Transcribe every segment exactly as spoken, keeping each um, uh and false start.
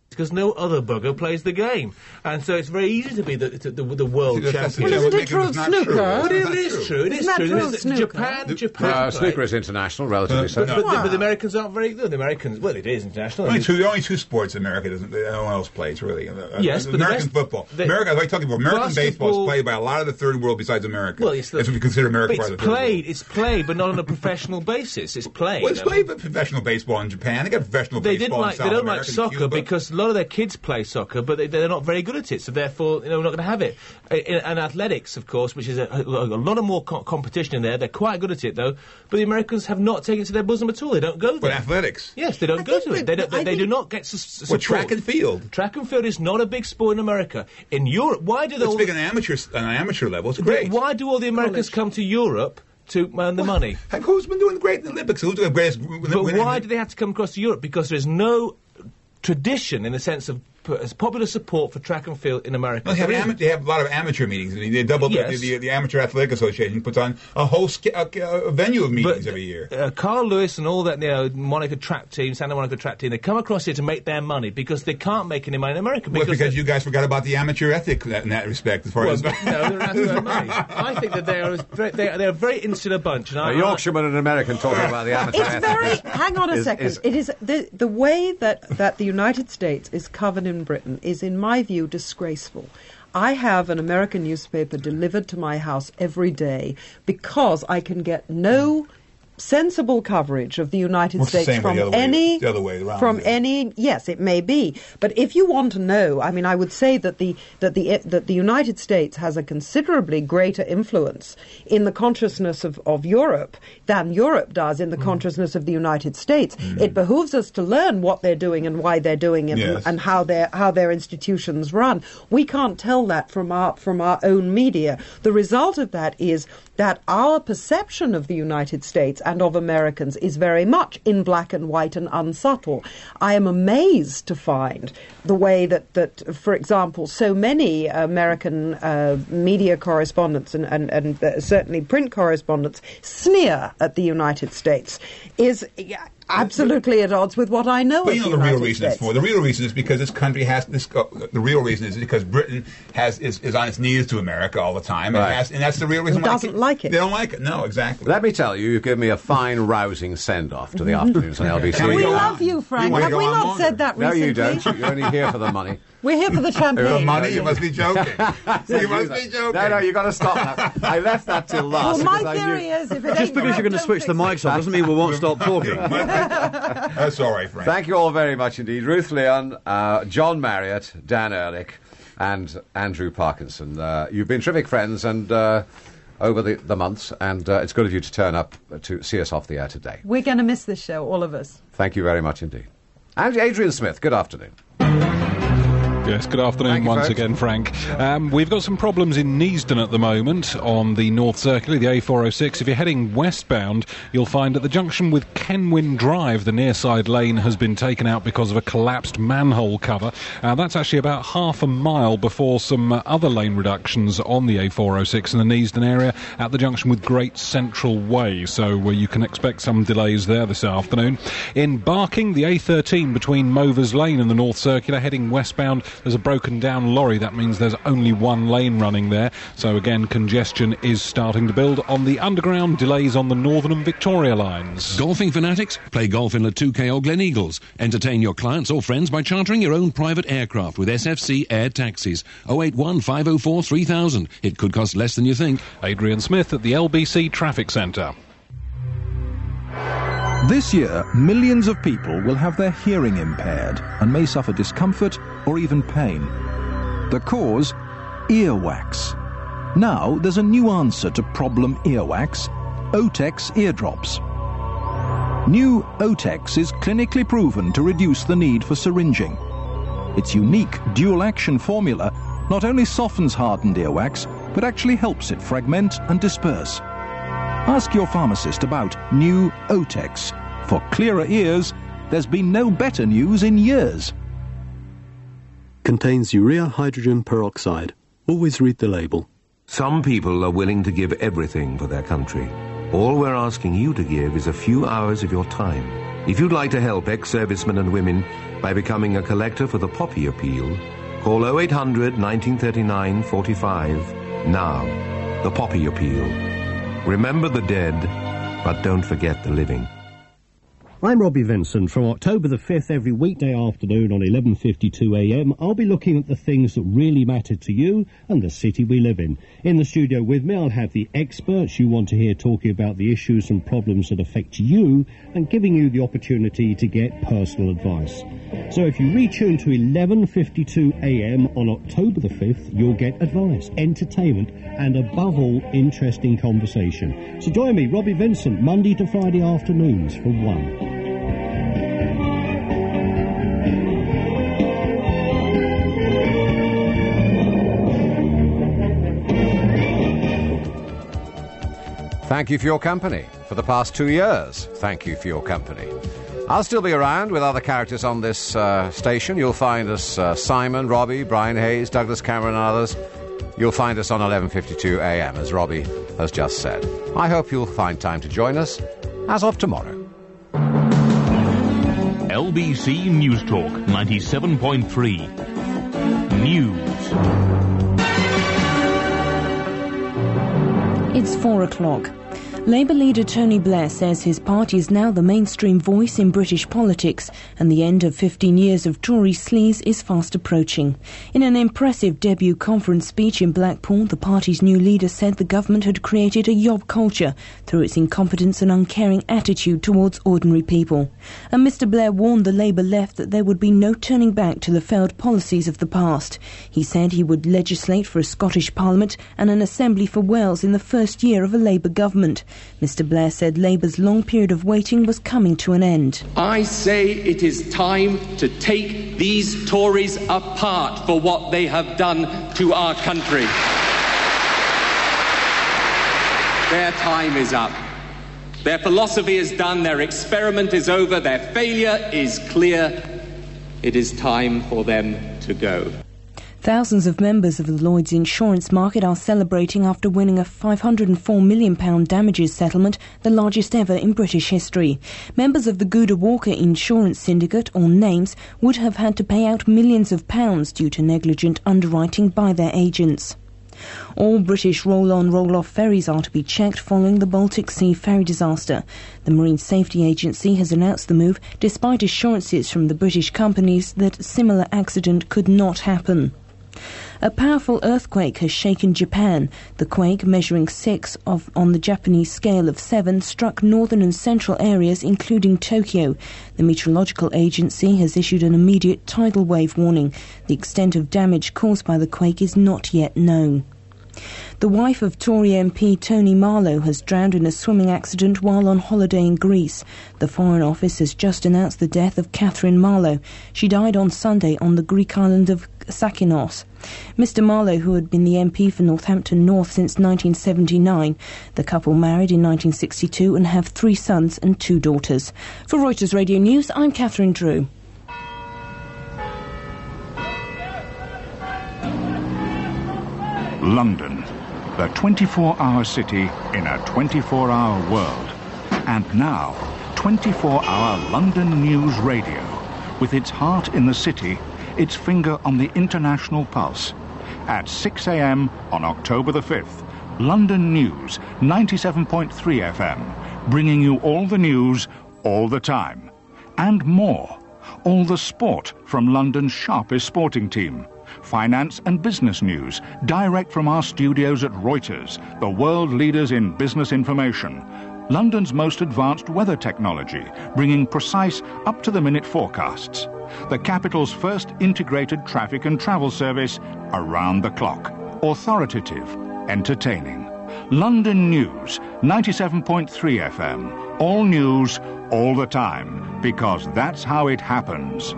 because no other bugger plays the game. And so it's very easy to be the, the, the, the world See, champion. Well, isn't it true of snooker? But it is true. It is Isn't that true. true It of is- snooker? Japan, Japan. Uh, play. snooker is international, relatively so. But, but, the, but the Americans aren't very good. The Americans, well, it is international. Only two, only two sports in America doesn't. No one else plays really. Uh, Yes, uh, but the American rest- football. the- America, like talking about American baseball, basketball- is played by a lot of the third world besides America. Well, it's the- That's what we consider America But part it's of the third world. played. It's played, but not on a professional basis. It's played. Well, it's I mean, played by professional baseball in Japan. They got professional They baseball didn't like. in They South don't America like and soccer Cuba. because a lot of their kids play soccer, but they, they're not very good at it. So therefore, you know, we're not going to have it. Uh, in- And athletics, of course, which is a, a, a lot of more co- competition in there. They're quite good at it, though. But the Americans have not taken it to their bosom at all. They don't go But there. athletics. Yes, they don't I go think to it. that- They, don't, they, I they do think- not get s- s- What, support. track and field? Track and field is not a big sport in America. In Europe, why do they? It's all big on amateur on an amateur level. It's great. Why do all the Americans come to Europe to earn the money? Heck, who's been doing great in the Olympics? Who's doing the greatest? But why do they have to come across to Europe? Because there's no tradition in the sense of p- popular support for track and field in America. Well, they, have There ama- isn't. they have a lot of amateur meetings. They, they double Yes. the, the, the Amateur Athletic Association puts on a whole sk- uh, uh, venue of meetings every year. Uh, Carl Lewis and all that, you know, Monaco track team, Santa Monica track team, they come across here to make their money because they can't make any money in America. Well, Because, because you guys forgot about the amateur ethic in that, in that respect, as far well, as no, they're not their money. I think that they are, a very, they are they're a very insular bunch. And I, A Yorkshireman and an American talking about the amateur It's ethic very. is- Hang on a is- second. is- it is the the way that that the United States is covered in Britain is, in my view, disgraceful. I have an American newspaper delivered to my house every day because I can get no sensible coverage of the United Well, it's the States same from way the other way- any the other way around, from yeah. any yes it may be, but if you want to know, I mean, I would say that the that the that the United States has a considerably greater influence in the consciousness of, of Europe than Europe does in the Mm. consciousness of the United States. It behooves us to learn what they're doing and why they're doing it, Yes. and, and how their how their institutions run. We can't tell that from our from our own media. The result of that is that our perception of the United States and of Americans is very much in black and white and unsubtle. I am amazed to find the way that, that for example, so many American uh, media correspondents and, and, and uh, certainly print correspondents sneer at the United States is yeah, absolutely at odds with what I know But of you know the the real United reason States. it's for. The real reason is because this country has this. Uh, the real reason is because Britain has is, is on its knees to America all the time, and, Right. has, and that's the real reason. And why doesn't like it. They don't like it. No, exactly. Let me tell you, you've given me a fine, rousing send-off to the afternoons on L B C. Can We go love on? you, Frank. wanna Have go we on not longer? said that No, recently? you don't. You're only here for the money. We're here for the For champagne. money, you must be joking. you must be joking. No, no, you've got to stop that. I left that till last. Well, my because I theory knew- is if it Just ain't because you're going to broke, switch the don't fix mics off doesn't mean we won't stop talking. That's all right, Frank. Thank you all very much indeed. Ruth Leon, uh, John Marriott, Dan Ehrlich, and Andrew Parkinson. Uh, you've been terrific friends and uh, over the, the months, and uh, it's good of you to turn up to see us off the air today. We're going to miss this show, all of us. Thank you very much indeed. And Adrian Smith, good afternoon. Yes, good afternoon Thank you, once folks. again, Frank. Um, we've got some problems in Neasden at the moment on the North Circular, the A four oh six. If you're heading westbound, you'll find at the junction with Kenwyn Drive, the near side lane has been taken out because of a collapsed manhole cover. Uh, that's actually about half a mile before some uh, other lane reductions on the A four oh six in the Neasden area at the junction with Great Central Way. So uh, you can expect some delays there this afternoon. In Barking, the A thirteen between Movers Lane and the North Circular, heading westbound, there's a broken down lorry. That means there's only one lane running there. So again, congestion is starting to build on the underground, delays on the Northern and Victoria lines. Golfing fanatics? Play golf in Le Touquet or Glen Eagles. Entertain your clients or friends by chartering your own private aircraft with S F C Air Taxis. oh eight one, five oh four, three thousand. It could cost less than you think. Adrian Smith at the L B C Traffic Centre. This year, millions of people will have their hearing impaired and may suffer discomfort or even pain. The cause? Earwax. Now there's a new answer to problem earwax: Otex eardrops. New Otex is clinically proven to reduce the need for syringing. Its unique dual-action formula not only softens hardened earwax, but actually helps it fragment and disperse. Ask your pharmacist about new Otex. For clearer ears, there's been no better news in years. Contains urea hydrogen peroxide. Always read the label. Some people are willing to give everything for their country. All we're asking you to give is a few hours of your time. If you'd like to help ex-servicemen and women by becoming a collector for the Poppy Appeal, call oh eight hundred, nineteen thirty-nine, forty-five now. The Poppy Appeal. Remember the dead, but don't forget the living. I'm Robbie Vincent. From October the fifth, every weekday afternoon on eleven fifty-two a m, I'll be looking at the things that really matter to you and the city we live in. In the studio with me, I'll have the experts you want to hear talking about the issues and problems that affect you and giving you the opportunity to get personal advice. So if you retune to eleven fifty-two a m on October the fifth, you'll get advice, entertainment, and above all, interesting conversation. So join me, Robbie Vincent, Monday to Friday afternoons for one. Thank you for your company. For the past two years, thank you for your company. I'll still be around with other characters on this uh, station. You'll find us uh, Simon, Robbie, Brian Hayes, Douglas Cameron and others. You'll find us on eleven fifty-two a m, as Robbie has just said. I hope you'll find time to join us as of tomorrow. L B C News Talk ninety-seven point three. News. It's four o'clock. Labour leader Tony Blair says his party is now the mainstream voice in British politics and the end of fifteen years of Tory sleaze is fast approaching. In an impressive debut conference speech in Blackpool, the party's new leader said the government had created a yob culture through its incompetence and uncaring attitude towards ordinary people. And Mister Blair warned the Labour left that there would be no turning back to the failed policies of the past. He said he would legislate for a Scottish Parliament and an Assembly for Wales in the first year of a Labour government. Mister Blair said Labour's long period of waiting was coming to an end. I say it is time to take these Tories apart for what they have done to our country. Their time is up. Their philosophy is done, their experiment is over, their failure is clear. It is time for them to go. Thousands of members of the Lloyd's insurance market are celebrating after winning a five hundred and four million pounds damages settlement, the largest ever in British history. Members of the Gouda Walker Insurance Syndicate, or NAMES, would have had to pay out millions of pounds due to negligent underwriting by their agents. All British roll-on, roll-off ferries are to be checked following the Baltic Sea ferry disaster. The Marine Safety Agency has announced the move, despite assurances from the British companies that a similar accident could not happen. A powerful earthquake has shaken Japan. The quake, measuring six of, on the Japanese scale of seven, struck northern and central areas, including Tokyo. The meteorological agency has issued an immediate tidal wave warning. The extent of damage caused by the quake is not yet known. The wife of Tory M P Tony Marlow has drowned in a swimming accident while on holiday in Greece. The Foreign Office has just announced the death of Catherine Marlow. She died on Sunday on the Greek island of Sakinos. Mister Marlow, who had been the M P for Northampton North since nineteen seventy-nine, the couple married in nineteen sixty-two and have three sons and two daughters. For Reuters Radio News, I'm Catherine Drew. London, the twenty-four hour city in a twenty-four hour world. And now, twenty-four hour London News Radio, with its heart in the city, its finger on the international pulse. At six a m on October the fifth, London News, ninety-seven point three F M, bringing you all the news, all the time. And more. All the sport from London's sharpest sporting team. Finance and business news, direct from our studios at Reuters, the world leaders in business information. London's most advanced weather technology, bringing precise, up-to-the-minute forecasts. The capital's first integrated traffic and travel service around the clock. Authoritative, entertaining. London News, ninety-seven point three F M. All news, all the time, because that's how it happens.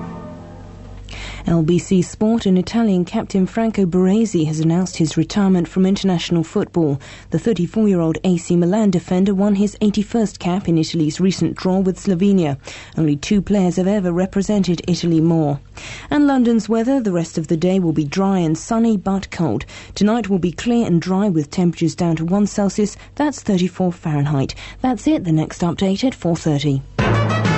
L B C Sport and Italian captain Franco Baresi has announced his retirement from international football. The thirty-four-year-old A C Milan defender won his eighty-first cap in Italy's recent draw with Slovenia. Only two players have ever represented Italy more. And London's weather, the rest of the day will be dry and sunny but cold. Tonight will be clear and dry with temperatures down to one Celsius, that's thirty-four Fahrenheit. That's it, the next update at four thirty.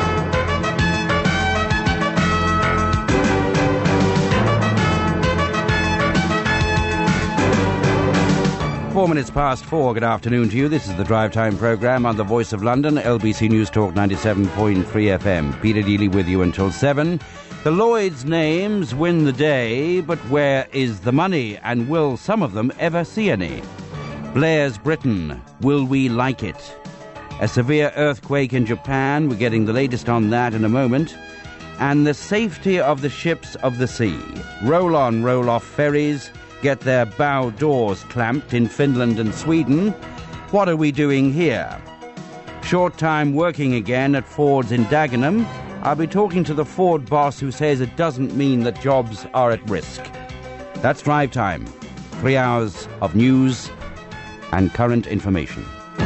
Four minutes past four, good afternoon to you. This is the Drive Time programme on the Voice of London, L B C News Talk ninety-seven point three F M. Peter Dealey with you until seven. The Lloyds names win the day, but where is the money, and will some of them ever see any? Blair's Britain, will we like it? A severe earthquake in Japan, we're getting the latest on that in a moment. And the safety of the ships of the sea. Roll-on, roll-off ferries get their bow doors clamped in Finland and Sweden. What are we doing here? Short time working again at Ford's in Dagenham. I'll be talking to the Ford boss who says it doesn't mean that jobs are at risk. That's Drive Time. Three hours of news and current information.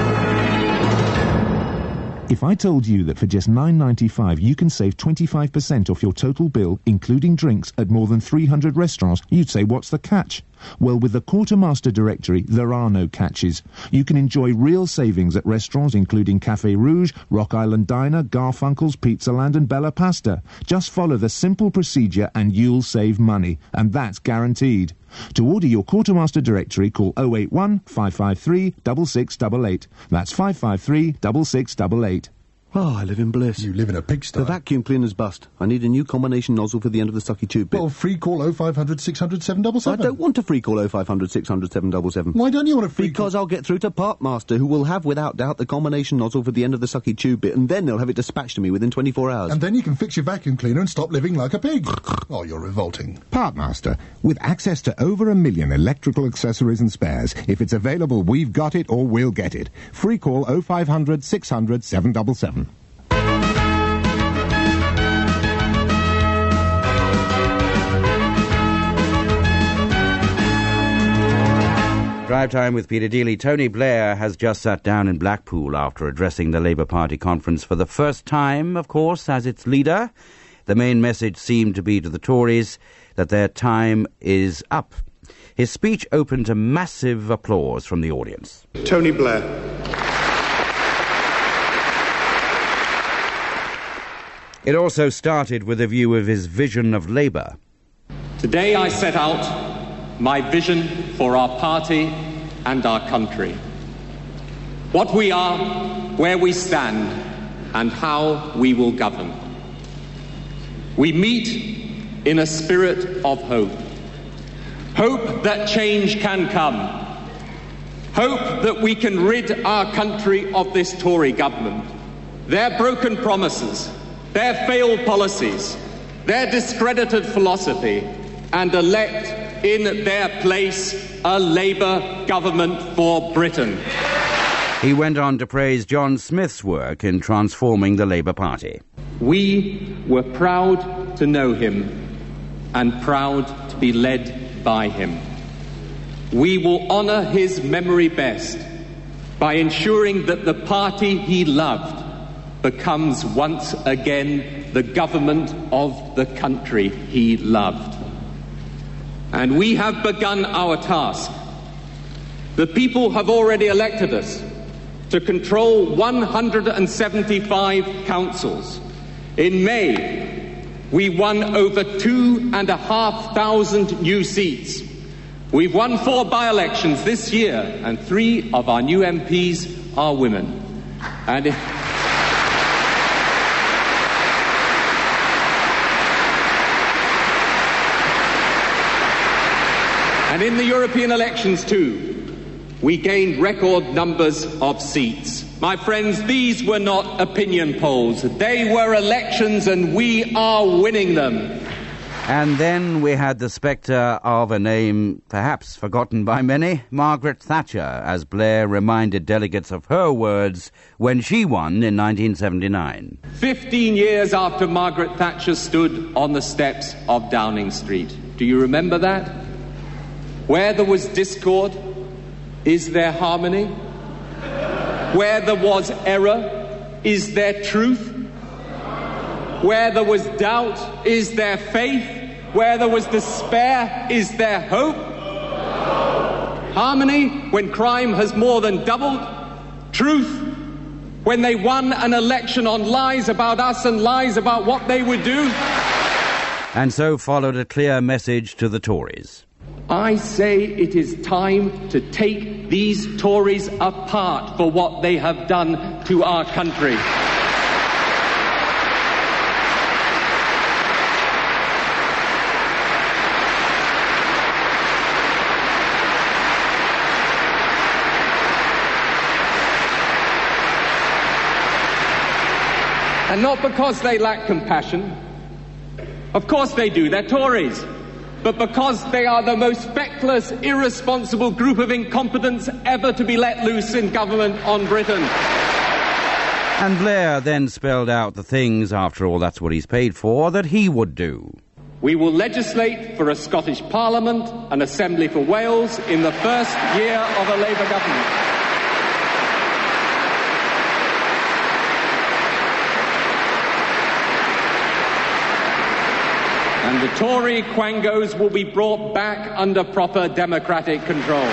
If I told you that for just nine pounds ninety-five you can save twenty-five percent off your total bill, including drinks, at more than three hundred restaurants, you'd say, what's the catch? Well, with the Quartermaster Directory, there are no catches. You can enjoy real savings at restaurants including Café Rouge, Rock Island Diner, Garfunkel's, Pizzaland and Bella Pasta. Just follow the simple procedure and you'll save money, and that's guaranteed. To order your Quartermaster Directory, call oh eight one, five five three, six six eight eight. That's five five three, six six eight eight. Oh, I live in bliss. You live in a pigsty. The vacuum cleaner's bust. I need a new combination nozzle for the end of the sucky tube bit. Well, free call oh five hundred, six hundred, seven seven seven. I don't want a free call oh five hundred, six hundred, seven seven seven. Why don't you want a free Because call? I'll get through to Parkmaster, who will have, without doubt, the combination nozzle for the end of the sucky tube bit, and then they'll have it dispatched to me within twenty-four hours. And then you can fix your vacuum cleaner and stop living like a pig. Oh, you're revolting. Parkmaster, with access to over a million electrical accessories and spares. If it's available, we've got it or we'll get it. Free call oh five hundred, six hundred, seven seven seven. Drive Time with Peter Dealey. Tony Blair has just sat down in Blackpool after addressing the Labour Party conference for the first time, of course, as its leader. The main message seemed to be to the Tories that their time is up. His speech opened to massive applause from the audience. Tony Blair. It also started with a view of his vision of Labour. Today I set out my vision for our party and our country. What we are, where we stand, and how we will govern. We meet in a spirit of hope. Hope that change can come. Hope that we can rid our country of this Tory government, their broken promises, their failed policies, their discredited philosophy, and elect in their place a Labour government for Britain. He went on to praise John Smith's work in transforming the Labour Party. We were proud to know him and proud to be led by him. We will honour his memory best by ensuring that the party he loved becomes once again the government of the country he loved. And we have begun our task. The people have already elected us to control one hundred seventy-five councils. In May, we won over two and a half thousand new seats. We've won four by-elections this year, and three of our new M Ps are women. And it And in the European elections, too, we gained record numbers of seats. My friends, these were not opinion polls. They were elections, and we are winning them. And then we had the spectre of a name perhaps forgotten by many, Margaret Thatcher, as Blair reminded delegates of her words when she won in nineteen seventy-nine. Fifteen years after Margaret Thatcher stood on the steps of Downing Street. Do you remember that? Where there was discord, is there harmony? Where there was error, is there truth? Where there was doubt, is there faith? Where there was despair, is there hope? Harmony, when crime has more than doubled? Truth, when they won an election on lies about us and lies about what they would do? And so followed a clear message to the Tories. I say it is time to take these Tories apart for what they have done to our country. And not because they lack compassion. Of course they do, they're Tories. But because they are the most feckless, irresponsible group of incompetents ever to be let loose in government on Britain. And Blair then spelled out the things, after all that's what he's paid for, that he would do. We will legislate for a Scottish Parliament, an Assembly for Wales, in the first year of a Labour government. And the Tory quangos will be brought back under proper democratic control.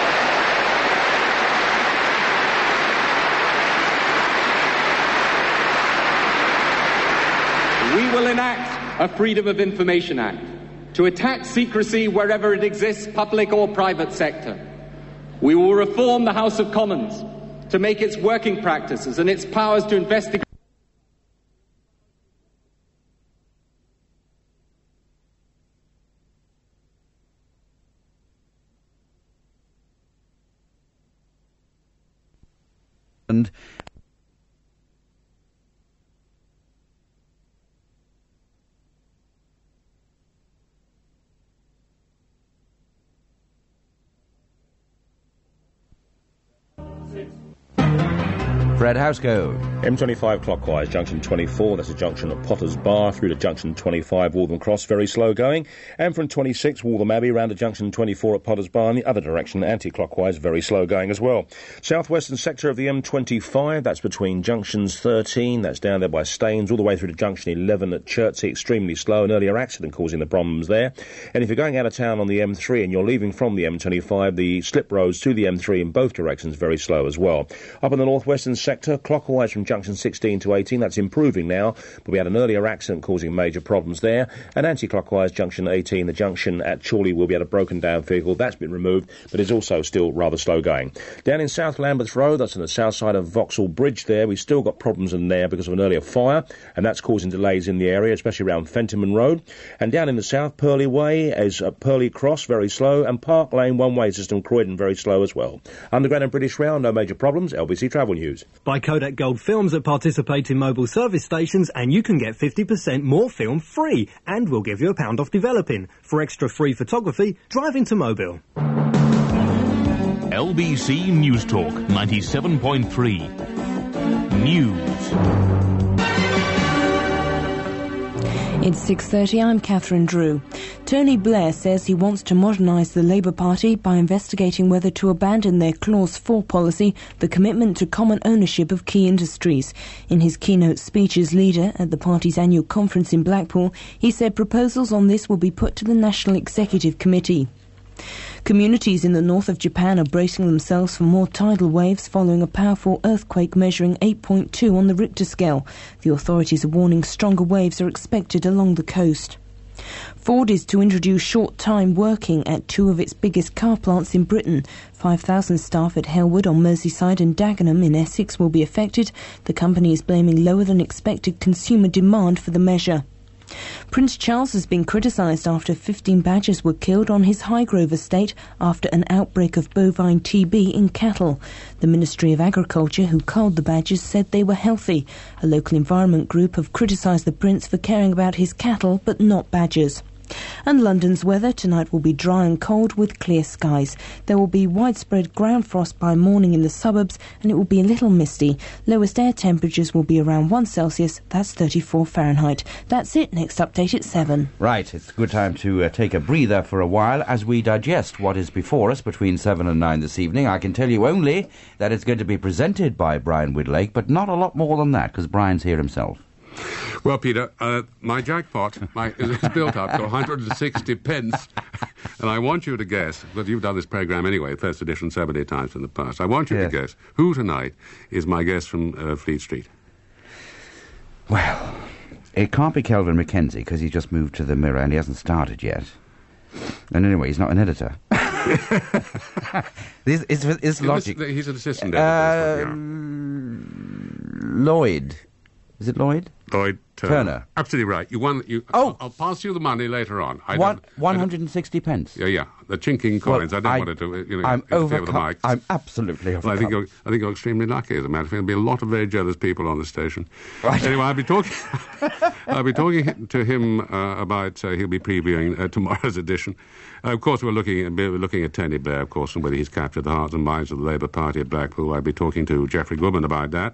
We will enact a Freedom of Information Act to attack secrecy wherever it exists, public or private sector. We will reform the House of Commons to make its working practices and its powers to investigate and Fred Housego. M twenty-five clockwise, junction twenty-four, that's a junction at Potter's Bar, through to junction twenty-five, Waltham Cross, very slow going. And from twenty-six, Waltham Abbey, round to junction twenty-four at Potter's Bar, in the other direction, anti-clockwise, very slow going as well. Southwestern sector of the M twenty-five, that's between junctions thirteen, that's down there by Staines, all the way through to junction eleven at Chertsey, extremely slow, an earlier accident causing the problems there. And if you're going out of town on the M three and you're leaving from the M twenty-five, the slip roads to the M three in both directions, very slow as well. Up in the northwestern sector, clockwise from junction sixteen to eighteen, that's improving now, but we had an earlier accident causing major problems there. And anti-clockwise, junction eighteen, the junction at Chorley will be at a broken down vehicle, that's been removed, but it's also still rather slow going. Down in South Lambeth Road, that's on the south side of Vauxhall Bridge there, we've still got problems in there because of an earlier fire, and that's causing delays in the area, especially around Fentimore Road. And down in the south, Purley Way is at Purley Cross, very slow, and Park Lane one-way system, Croydon, very slow as well. Underground and British Rail, no major problems. L B C Travel News. Buy Kodak Gold films at participating mobile service stations and you can get fifty percent more film free, and we'll give you a pound off developing. For extra free photography, drive into Mobile. L B C News Talk ninety-seven point three. News. It's six thirty, I'm Catherine Drew. Tony Blair says he wants to modernise the Labour Party by investigating whether to abandon their Clause four policy, the commitment to common ownership of key industries. In his keynote speech as leader at the party's annual conference in Blackpool, he said proposals on this will be put to the National Executive Committee. Communities in the north of Japan are bracing themselves for more tidal waves following a powerful earthquake measuring eight point two on the Richter scale. The authorities are warning stronger waves are expected along the coast. Ford is to introduce short-time working at two of its biggest car plants in Britain. five thousand staff at Halewood on Merseyside and Dagenham in Essex will be affected. The company is blaming lower-than-expected consumer demand for the measure. Prince Charles has been criticised after fifteen badgers were killed on his Highgrove estate after an outbreak of bovine T B in cattle. The Ministry of Agriculture, who culled the badgers, said they were healthy. A local environment group have criticised the prince for caring about his cattle but not badgers. And London's weather tonight will be dry and cold with clear skies. There will be widespread ground frost by morning in the suburbs and it will be a little misty. Lowest air temperatures will be around one Celsius, that's thirty-four Fahrenheit. That's it, next update at seven. Right, it's a good time to uh, take a breather for a while as we digest what is before us between seven and nine this evening. I can tell you only that it's going to be presented by Brian Woodlake, but not a lot more than that because Brian's here himself. Well, Peter, uh, my jackpot my, is built up to one hundred sixty pence, and I want you to guess, but you've done this programme anyway, first edition, seventy times in the past. I want you yes. to guess who tonight is my guest from uh, Fleet Street. Well, it can't be Kelvin Mackenzie, because he just moved to the Mirror and he hasn't started yet. And anyway, he's not an editor. This is it's He logic. was- He's an assistant Uh, editor. yeah. Lloyd. Is it Lloyd? Lloyd Turner. Turner. Absolutely right. You won. You, Oh. I'll, I'll pass you the money later on. I One, don't- one hundred and sixty pence. Yeah, yeah. The chinking coins. Well, I don't I- want it to, uh, you know, I'm interfere with the overcome. mic. I'm absolutely overcome. Well, I think you're, I think you're extremely lucky. As a matter of fact, there'll be a lot of very jealous people on the station. Right. Anyway, I'll be talking. I'll be talking to him uh, about. Uh, he'll be previewing uh, tomorrow's edition. Uh, of course, we're looking at we're looking at Tony Blair, of course, and whether he's captured the hearts and minds of the Labour Party at Blackpool. I'll be talking to Geoffrey Goodman about that.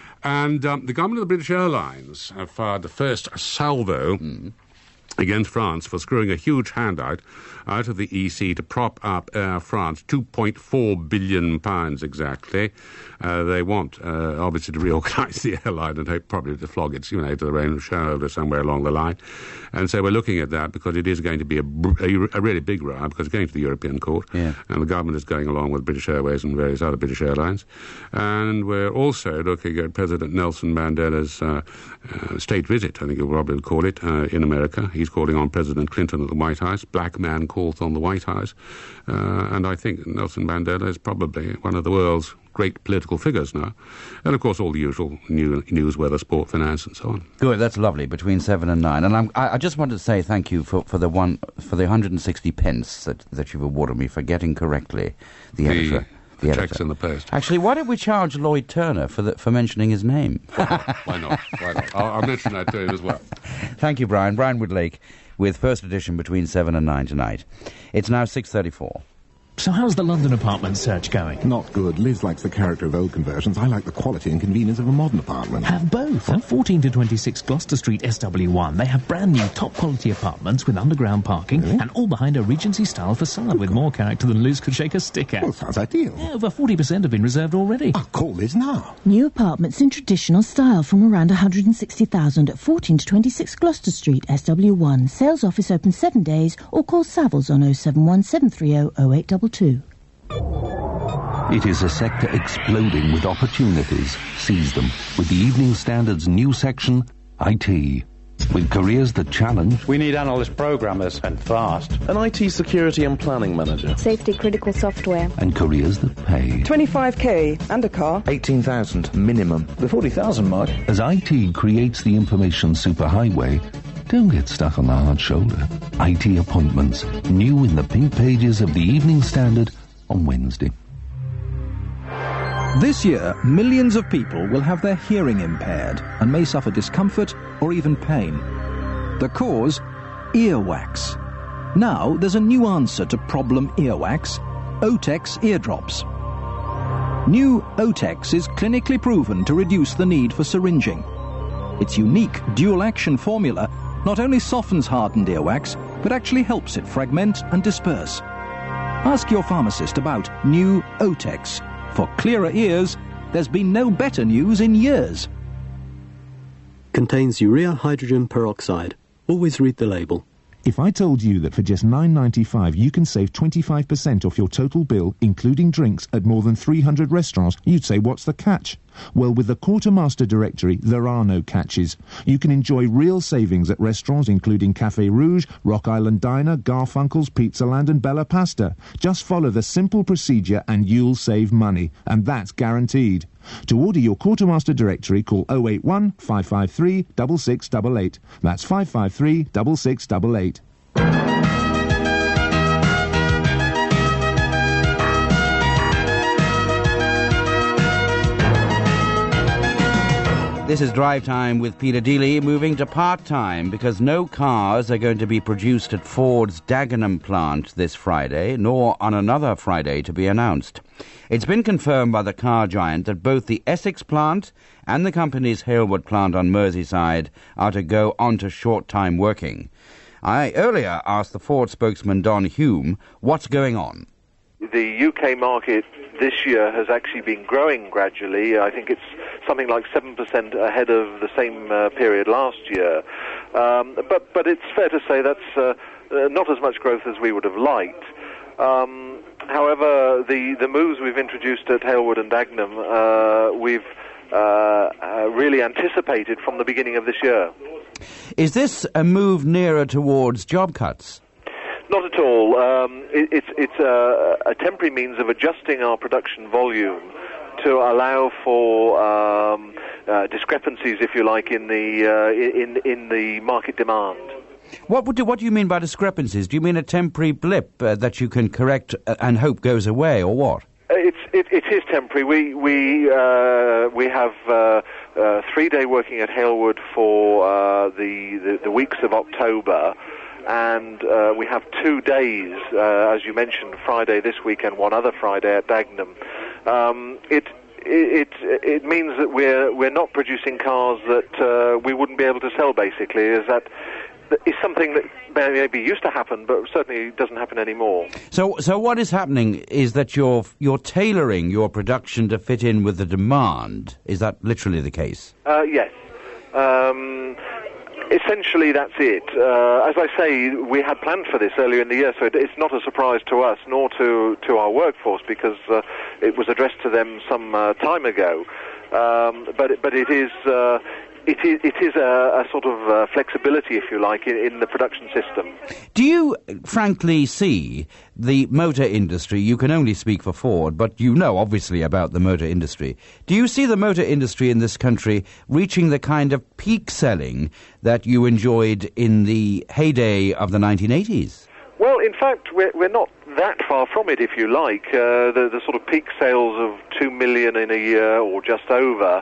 And um, the government of the British Airlines have fired the first salvo mm. against France for screwing a huge handout out of the E C to prop up Air France, two point four billion pounds exactly. Uh, they want, uh, obviously, to reorganise the airline and hope probably to flog its, you know, to their own shareholder somewhere along the line. And so we're looking at that because it is going to be a, a, a really big row because it's going to the European Court. Yeah. And the government is going along with British Airways and various other British airlines. And we're also looking at President Nelson Mandela's uh, uh, state visit, I think you'll probably call it, uh, in America. He's calling on President Clinton at the White House. Black man calls on the White House. Uh, and I think Nelson Mandela is probably one of the world's great political figures now. And, of course, all the usual new, news, weather, sport, finance, and so on. Good, that's lovely, between seven and nine. And I'm, I, I just wanted to say thank you for, for the one for the one hundred and sixty pence that, that you've awarded me for getting correctly the, The- editor. the editor. checks in the post. Actually, why don't we charge Lloyd Turner for the, for mentioning his name? Why not? Why not? I'll, I'll mention that to him as well. Thank you, Brian. Brian Woodlake with First Edition between seven and nine tonight. It's now six thirty-four. So how's the London apartment search going? Not good. Liz likes the character of old conversions. I like the quality and convenience of a modern apartment. Have both. At fourteen to twenty-six Gloucester Street, S W one, they have brand new top-quality apartments with underground parking Really? and all behind a Regency-style facade with more character than Liz could shake a stick at. Well, sounds ideal. Yeah, over forty percent have been reserved already. I'll call Liz now. New apartments in traditional style from around one hundred and sixty thousand at fourteen to twenty-six Gloucester Street, S W one. Sales office open seven days or call Savills on oh seven one seven three oh oh eight two two. It is a sector exploding with opportunities. Seize them with the Evening Standard's new section, I T. With careers that challenge. We need analyst programmers and fast. An I T security and planning manager. Safety critical software. And careers that pay. twenty-five k and a car. eighteen thousand minimum. The forty thousand mark. As I T creates the information superhighway, don't get stuck on the hard shoulder. I T appointments, new in the pink pages of the Evening Standard on Wednesday. This year, millions of people will have their hearing impaired and may suffer discomfort or even pain. The cause? Earwax. Now, there's a new answer to problem earwax: Otex eardrops. New Otex is clinically proven to reduce the need for syringing. Its unique dual-action formula not only softens hardened earwax, but actually helps it fragment and disperse. Ask your pharmacist about new Otex. For clearer ears, there's been no better news in years. Contains urea hydrogen peroxide. Always read the label. If I told you that for just nine ninety-five you can save twenty-five percent off your total bill, including drinks, at more than three hundred restaurants, you'd say, what's the catch? Well, with the Quartermaster directory, there are no catches. You can enjoy real savings at restaurants including Café Rouge, Rock Island Diner, Garfunkel's, Pizzaland and Bella Pasta. Just follow the simple procedure and you'll save money, and that's guaranteed. To order your Quartermaster directory, call oh eight one, five five three, six six eight eight. That's five five three, six six eight eight. This is Drive Time with Peter Dealey, moving to part-time because no cars are going to be produced at Ford's Dagenham plant this Friday, nor on another Friday to be announced. It's been confirmed by the car giant that both the Essex plant and the company's Halewood plant on Merseyside are to go on to short-time working. I earlier asked the Ford spokesman Don Hume what's going on. The U K market this year has actually been growing gradually. I think it's something like seven percent ahead of the same uh, period last year. Um, but, but it's fair to say that's uh, uh, not as much growth as we would have liked. Um, however, the, the moves we've introduced at Halewood and Dagenham, uh, we've uh, uh, really anticipated from the beginning of this year. Is this a move nearer towards job cuts? Not at all. Um, it, it's it's a, a temporary means of adjusting our production volume to allow for um, uh, discrepancies, if you like, in the uh, in in the market demand. What would do, what do you mean by discrepancies? Do you mean a temporary blip uh, that you can correct uh, and hope goes away, or what? It's it, it is temporary. We we uh, we have uh, uh, three day working at Halewood for uh, the, the the weeks of October, and uh, we have two days, uh, as you mentioned, Friday this week and one other Friday at Dagenham. Um, it. It, it it means that we're we're not producing cars that uh, we wouldn't be able to sell. Basically, is that is something that maybe used to happen, but certainly doesn't happen anymore. So, so what is happening is that you're you're tailoring your production to fit in with the demand. Is that literally the case? Uh, yes. Um, essentially, that's it. Uh, as I say, we had planned for this earlier in the year, so it, it's not a surprise to us nor to to our workforce, because uh, it was addressed to them some uh, time ago. Um, but but it is. Uh, It is, it is a, a sort of uh, flexibility, if you like, in, in the production system. Do you, frankly, see the motor industry, you can only speak for Ford, but you know, obviously, about the motor industry. Do you see the motor industry in this country reaching the kind of peak selling that you enjoyed in the heyday of the nineteen eighties? Well, in fact, we're, we're not that far from it, if you like. Uh, the, the sort of peak sales of two million in a year, or just over.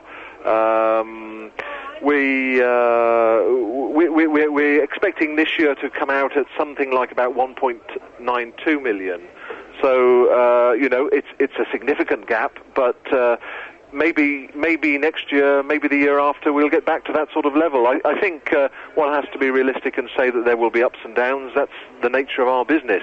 Um, We, uh, we, we, we're, we're expecting this year to come out at something like about one point nine two million. So, uh, you know, it's it's a significant gap, but uh, maybe maybe next year, maybe the year after, we'll get back to that sort of level. I, I think uh, one has to be realistic and say that there will be ups and downs. That's the nature of our business.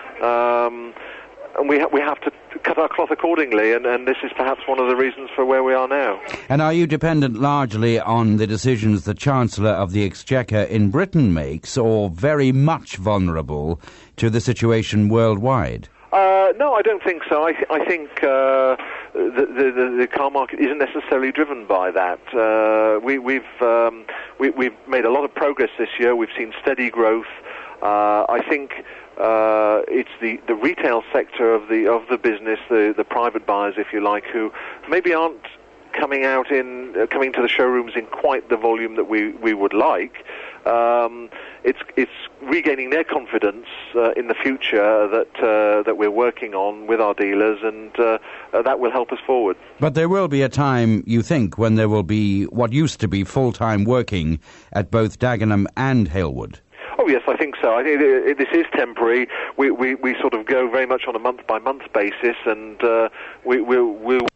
Um, and we, ha- we have to cut our cloth accordingly, and, and this is perhaps one of the reasons for where we are now. And are you dependent largely on the decisions the Chancellor of the Exchequer in Britain makes, or very much vulnerable to the situation worldwide? Uh, no, I don't think so. I, th- I think uh, the, the, the car market isn't necessarily driven by that. Uh, we, we've um, we, we've made a lot of progress this year. We've seen steady growth. Uh, I think uh, it's the, the retail sector of the of the business, the, the private buyers, if you like, who maybe aren't coming out in uh, coming to the showrooms in quite the volume that we, we would like. Um, it's it's regaining their confidence uh, in the future that uh, that we're working on with our dealers, and uh, uh, that will help us forward. But there will be a time, you think, when there will be what used to be full-time working at both Dagenham and Halewood? Oh yes, I think so. I think it, it, this is temporary. We, we we sort of go very much on a month-by-month basis, and uh, we we'll. we'll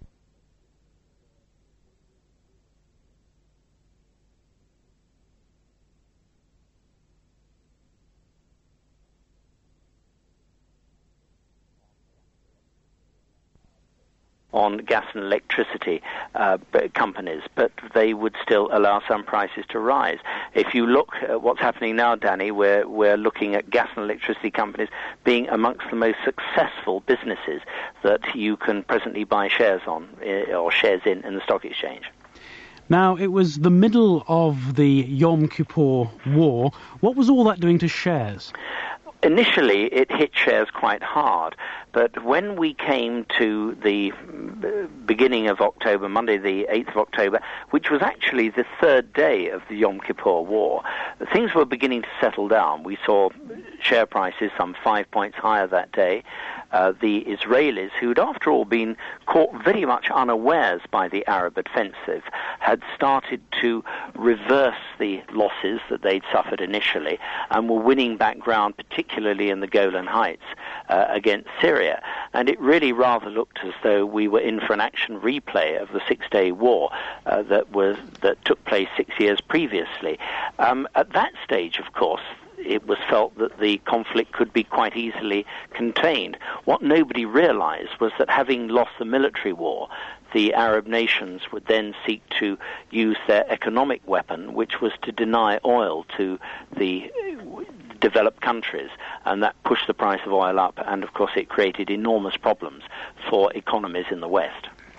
on gas and electricity uh, companies, but they would still allow some prices to rise. If you look at what's happening now, Danny, we're, we're looking at gas and electricity companies being amongst the most successful businesses that you can presently buy shares on, uh, or shares in, in the stock exchange. Now, it was the middle of the Yom Kippur War. What was all that doing to shares? Initially, it hit shares quite hard, but when we came to the beginning of October, Monday the eighth of October, which was actually the third day of the Yom Kippur War, things were beginning to settle down. We saw share prices some five points higher that day. Uh, the Israelis, who'd after all been caught very much unawares by the Arab offensive, had started to reverse the losses that they'd suffered initially and were winning back ground, particularly in the Golan Heights, uh, against Syria. And it really rather looked as though we were in for an action replay of the Six-Day War uh, that was that took place six years previously. Um, at that stage, of course, it was felt that the conflict could be quite easily contained. What nobody realized was that having lost the military war, the Arab nations would then seek to use their economic weapon, which was to deny oil to the developed countries, and that pushed the price of oil up, and of course it created enormous problems for economies in the West.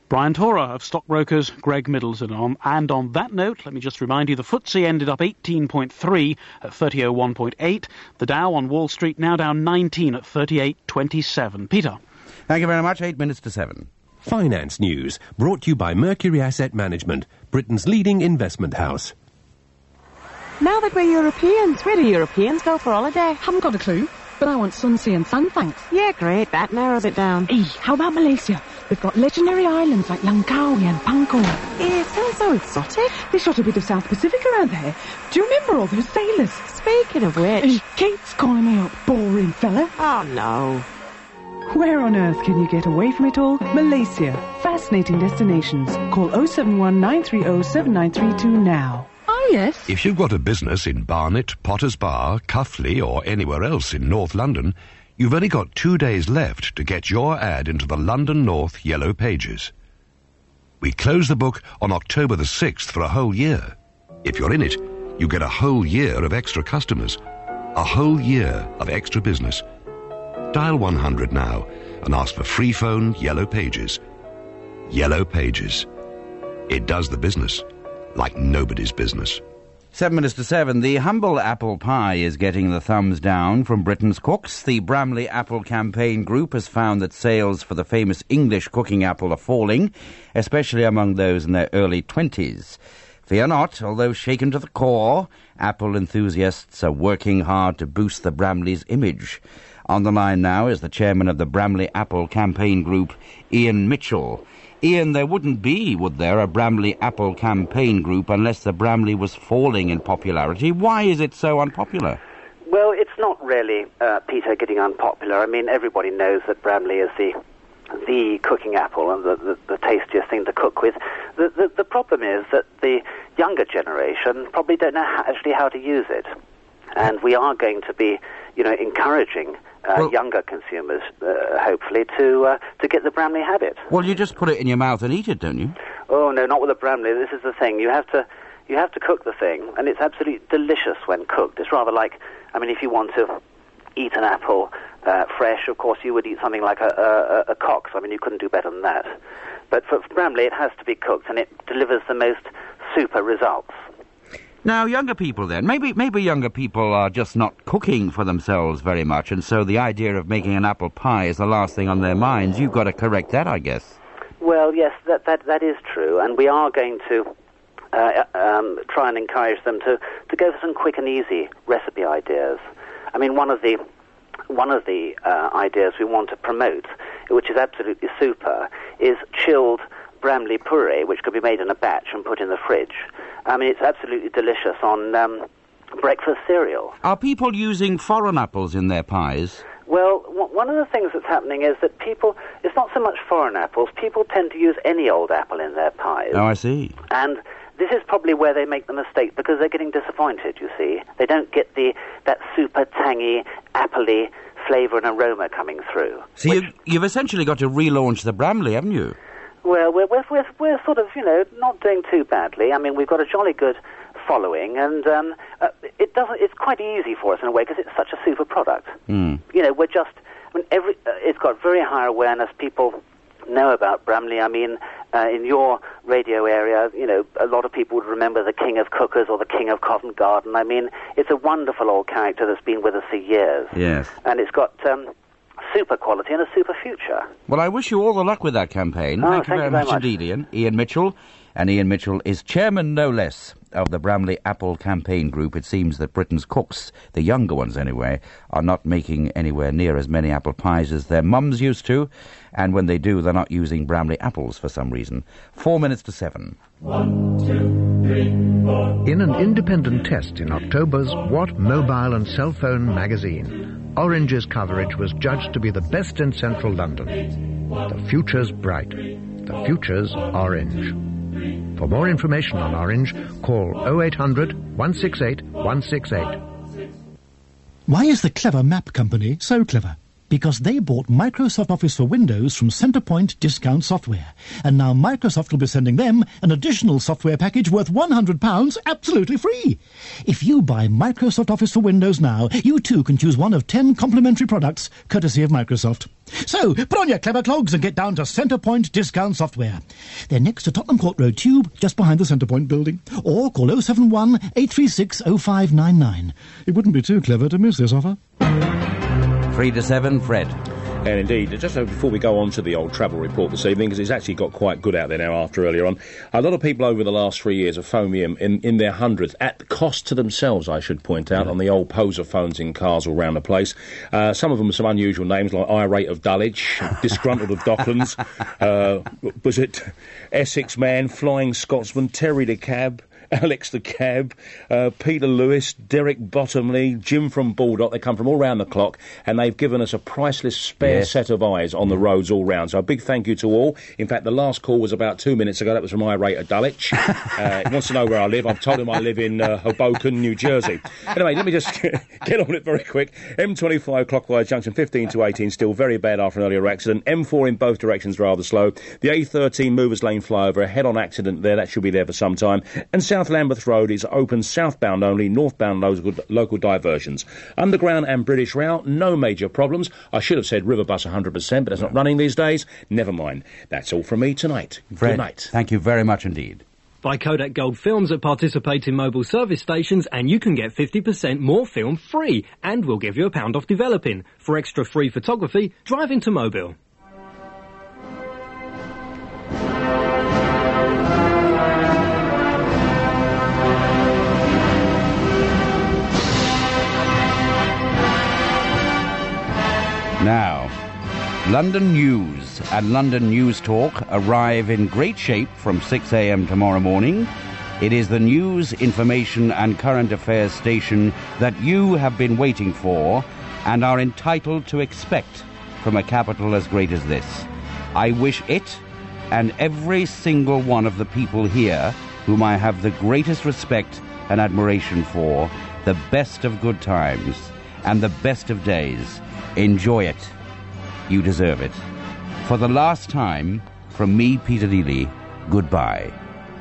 Brian Tora of Stockbrokers, Greg Middleton. On, and on that note, let me just remind you, the F T S E ended up eighteen point three at thirty oh one point eight. The Dow on Wall Street now down nineteen at thirty-eight twenty-seven. Peter. Thank you very much. Eight minutes to seven. Finance News, brought to you by Mercury Asset Management, Britain's leading investment house. Now that we're Europeans, where do Europeans go for holiday? Haven't got a clue, but I want Sunsea and Sun, thanks. Yeah, great, that narrows it down. Hey, how about Malaysia? We've got legendary islands like Langkawi and Pangkor. Yeah, sounds so exotic. They shot a bit of South Pacific around there. Do you remember all those sailors? Speaking of which... Hey, Kate's calling me out, boring fella. Oh, no. Where on earth can you get away from it all? Malaysia. Fascinating destinations. Call oh seven one nine three oh seven nine three two now. Oh, yes. If you've got a business in Barnet, Potters Bar, Cuffley or anywhere else in North London, you've only got two days left to get your ad into the London North Yellow Pages. We close the book on October the sixth for a whole year. If you're in it, you get a whole year of extra customers. A whole year of extra business. Dial one hundred now and ask for free phone Yellow Pages. Yellow Pages. It does the business like nobody's business. Seven minutes to seven. The humble apple pie is getting the thumbs down from Britain's cooks. The Bramley Apple Campaign Group has found that sales for the famous English cooking apple are falling, especially among those in their early twenties. Fear not, although shaken to the core, apple enthusiasts are working hard to boost the Bramley's image. On the line now is the chairman of the Bramley Apple Campaign Group, Ian Mitchell. Ian, there wouldn't be, would there, a Bramley Apple Campaign Group unless the Bramley was falling in popularity. Why is it so unpopular? Well, it's not really, uh, Peter, getting unpopular. I mean, everybody knows that Bramley is the the cooking apple and the, the, the tastiest thing to cook with. The, the, the problem is that the younger generation probably don't know how, actually how to use it. And we are going to be, you know, encouraging Uh, well, younger consumers, uh, hopefully, to uh, to get the Bramley habit. Well, you just put it in your mouth and eat it, don't you? Oh no, not with a Bramley. This is the thing. You have to you have to cook the thing, and it's absolutely delicious when cooked. It's rather like, I mean, if you want to eat an apple uh, fresh, of course, you would eat something like a, a, a Cox. I mean, you couldn't do better than that. But for Bramley, it has to be cooked, and it delivers the most super results. Now, younger people then, maybe maybe younger people are just not cooking for themselves very much, and so the idea of making an apple pie is the last thing on their minds. You've got to correct that, I guess. Well, yes, that that, that is true, and we are going to uh, um, try and encourage them to, to go for some quick and easy recipe ideas. I mean, one of the one of the uh, ideas we want to promote, which is absolutely super, is chilled Bramley puree, which could be made in a batch and put in the fridge. I mean, it's absolutely delicious on um, breakfast cereal. Are people using foreign apples in their pies? Well, w- one of the things that's happening is that people, it's not so much foreign apples, people tend to use any old apple in their pies. Oh, I see. And this is probably where they make the mistake, because they're getting disappointed, you see. They don't get the that super tangy, appley flavour and aroma coming through. So which, you, you've essentially got to relaunch the Bramley, haven't you? Well, we're, we're, we're, we're sort of, you know, not doing too badly. I mean, we've got a jolly good following, and um, uh, it doesn't. It's quite easy for us in a way, because it's such a super product. Mm. You know, we're just, I mean, every, uh, it's got very high awareness. People know about Bramley. I mean, uh, in your radio area, you know, a lot of people would remember the King of Cookers or the King of Covent Garden. I mean, it's a wonderful old character that's been with us for years. Yes. And it's got Um, super quality and a super future. Well, I wish you all the luck with that campaign. Oh, thank, thank you very, you very much, much indeed, Ian. Ian Mitchell. And Ian Mitchell is chairman, no less, of the Bramley Apple Campaign Group. It seems that Britain's cooks, the younger ones anyway, are not making anywhere near as many apple pies as their mums used to, and when they do, they're not using Bramley apples for some reason. Four minutes to seven. One, two, three, four. In an independent test in October's What Mobile and Cell Phone magazine, Orange's coverage was judged to be the best in central London. The future's bright. The future's orange. For more information on Orange, call oh eight hundred, one six eight, one six eight. Why is the Clever Map Company so clever? because they bought Microsoft Office for Windows from Centrepoint Discount Software. And now Microsoft will be sending them an additional software package worth one hundred pounds absolutely free. If you buy Microsoft Office for Windows now, you too can choose one of ten complimentary products, courtesy of Microsoft. So, put on your clever clogs and get down to Centrepoint Discount Software. They're next to Tottenham Court Road Tube, just behind the Centrepoint building. Or call oh seven one, eight three six, oh five nine nine. It wouldn't be too clever to miss this offer. Three to seven, Fred. And indeed, just before we go on to the old travel report this evening, because it's actually got quite good out there now after earlier on, a lot of people over the last three years have phoned me in, in, in their hundreds, at the cost to themselves, I should point out, yeah. on the old poser phones in cars all round the place. Uh, some of them with some unusual names, like Irate of Dulwich, Disgruntled of Docklands, uh, was it Essex Man, Flying Scotsman, Terry the Cab, Alex the Cab, uh, Peter Lewis, Derek Bottomley, Jim from Baldock. They come from all round the clock, and they've given us a priceless spare yes. set of eyes on the roads all round. So a big thank you to all. In fact, the last call was about two minutes ago. That was from Irate of Dulwich. Uh, he wants to know where I live. I've told him I live in uh, Hoboken, New Jersey. Anyway, let me just get on it very quick. M twenty-five clockwise junction, fifteen to eighteen, still very bad after an earlier accident. M four in both directions rather slow. The A thirteen Movers Lane flyover, a head-on accident there. That should be there for some time. And South Lambeth Road is open southbound only, northbound local, local diversions. Underground and British Rail, no major problems. I should have said Riverbus one hundred percent, but it's not running these days. Never mind. That's all from me tonight. Fred, good night. Thank you very much indeed. Buy Kodak Gold films at participating mobile service stations and you can get fifty percent more film free. And we'll give you a pound off developing. For extra free photography, drive into Mobile. Now, London News and London News Talk arrive in great shape from six a.m. tomorrow morning. It is the news, information and current affairs station that you have been waiting for and are entitled to expect from a capital as great as this. I wish it and every single one of the people here, whom I have the greatest respect and admiration for, the best of good times and the best of days. Enjoy it. You deserve it. For the last time, from me, Peter Dealey, goodbye.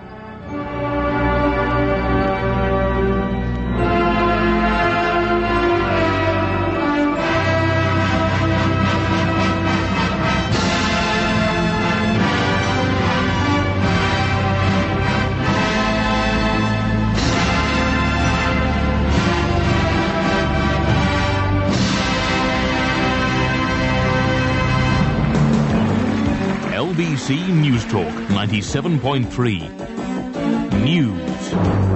L B C News Talk ninety-seven point three. News.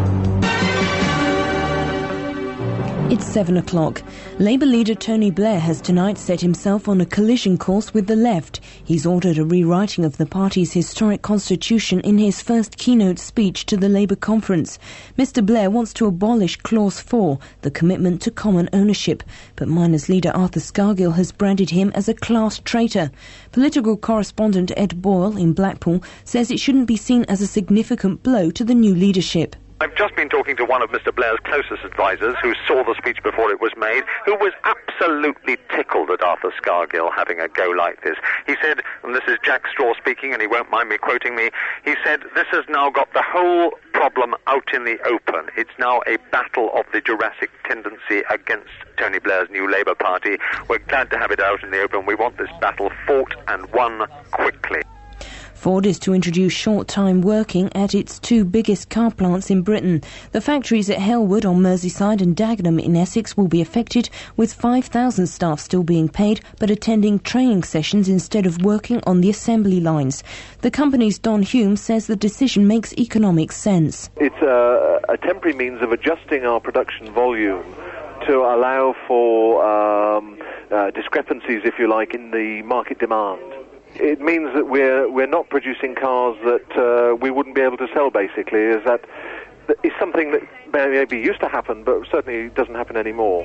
It's seven o'clock. Labour leader Tony Blair has tonight set himself on a collision course with the left. He's ordered a rewriting of the party's historic constitution in his first keynote speech to the Labour conference. Mister Blair wants to abolish Clause four, the commitment to common ownership, but Miners leader Arthur Scargill has branded him as a class traitor. Political correspondent Ed Boyle in Blackpool says it shouldn't be seen as a significant blow to the new leadership. I've just been talking to one of Mister Blair's closest advisers who saw the speech before it was made, who was absolutely tickled at Arthur Scargill having a go like this. He said, and this is Jack Straw speaking, and he won't mind me quoting me, he said, this has now got the whole problem out in the open. It's now a battle of the Jurassic tendency against Tony Blair's new Labour Party. We're glad to have it out in the open. We want this battle fought and won quickly. Ford is to introduce short-time working at its two biggest car plants in Britain. The factories at Halewood on Merseyside and Dagenham in Essex will be affected, with five thousand staff still being paid but attending training sessions instead of working on the assembly lines. The company's Don Hume says the decision makes economic sense. It's a, a temporary means of adjusting our production volume to allow for um, uh, discrepancies, if you like, in the market demand. It means that we're we're not producing cars that uh, we wouldn't be able to sell, basically. Is that is something that maybe used to happen, but certainly doesn't happen anymore.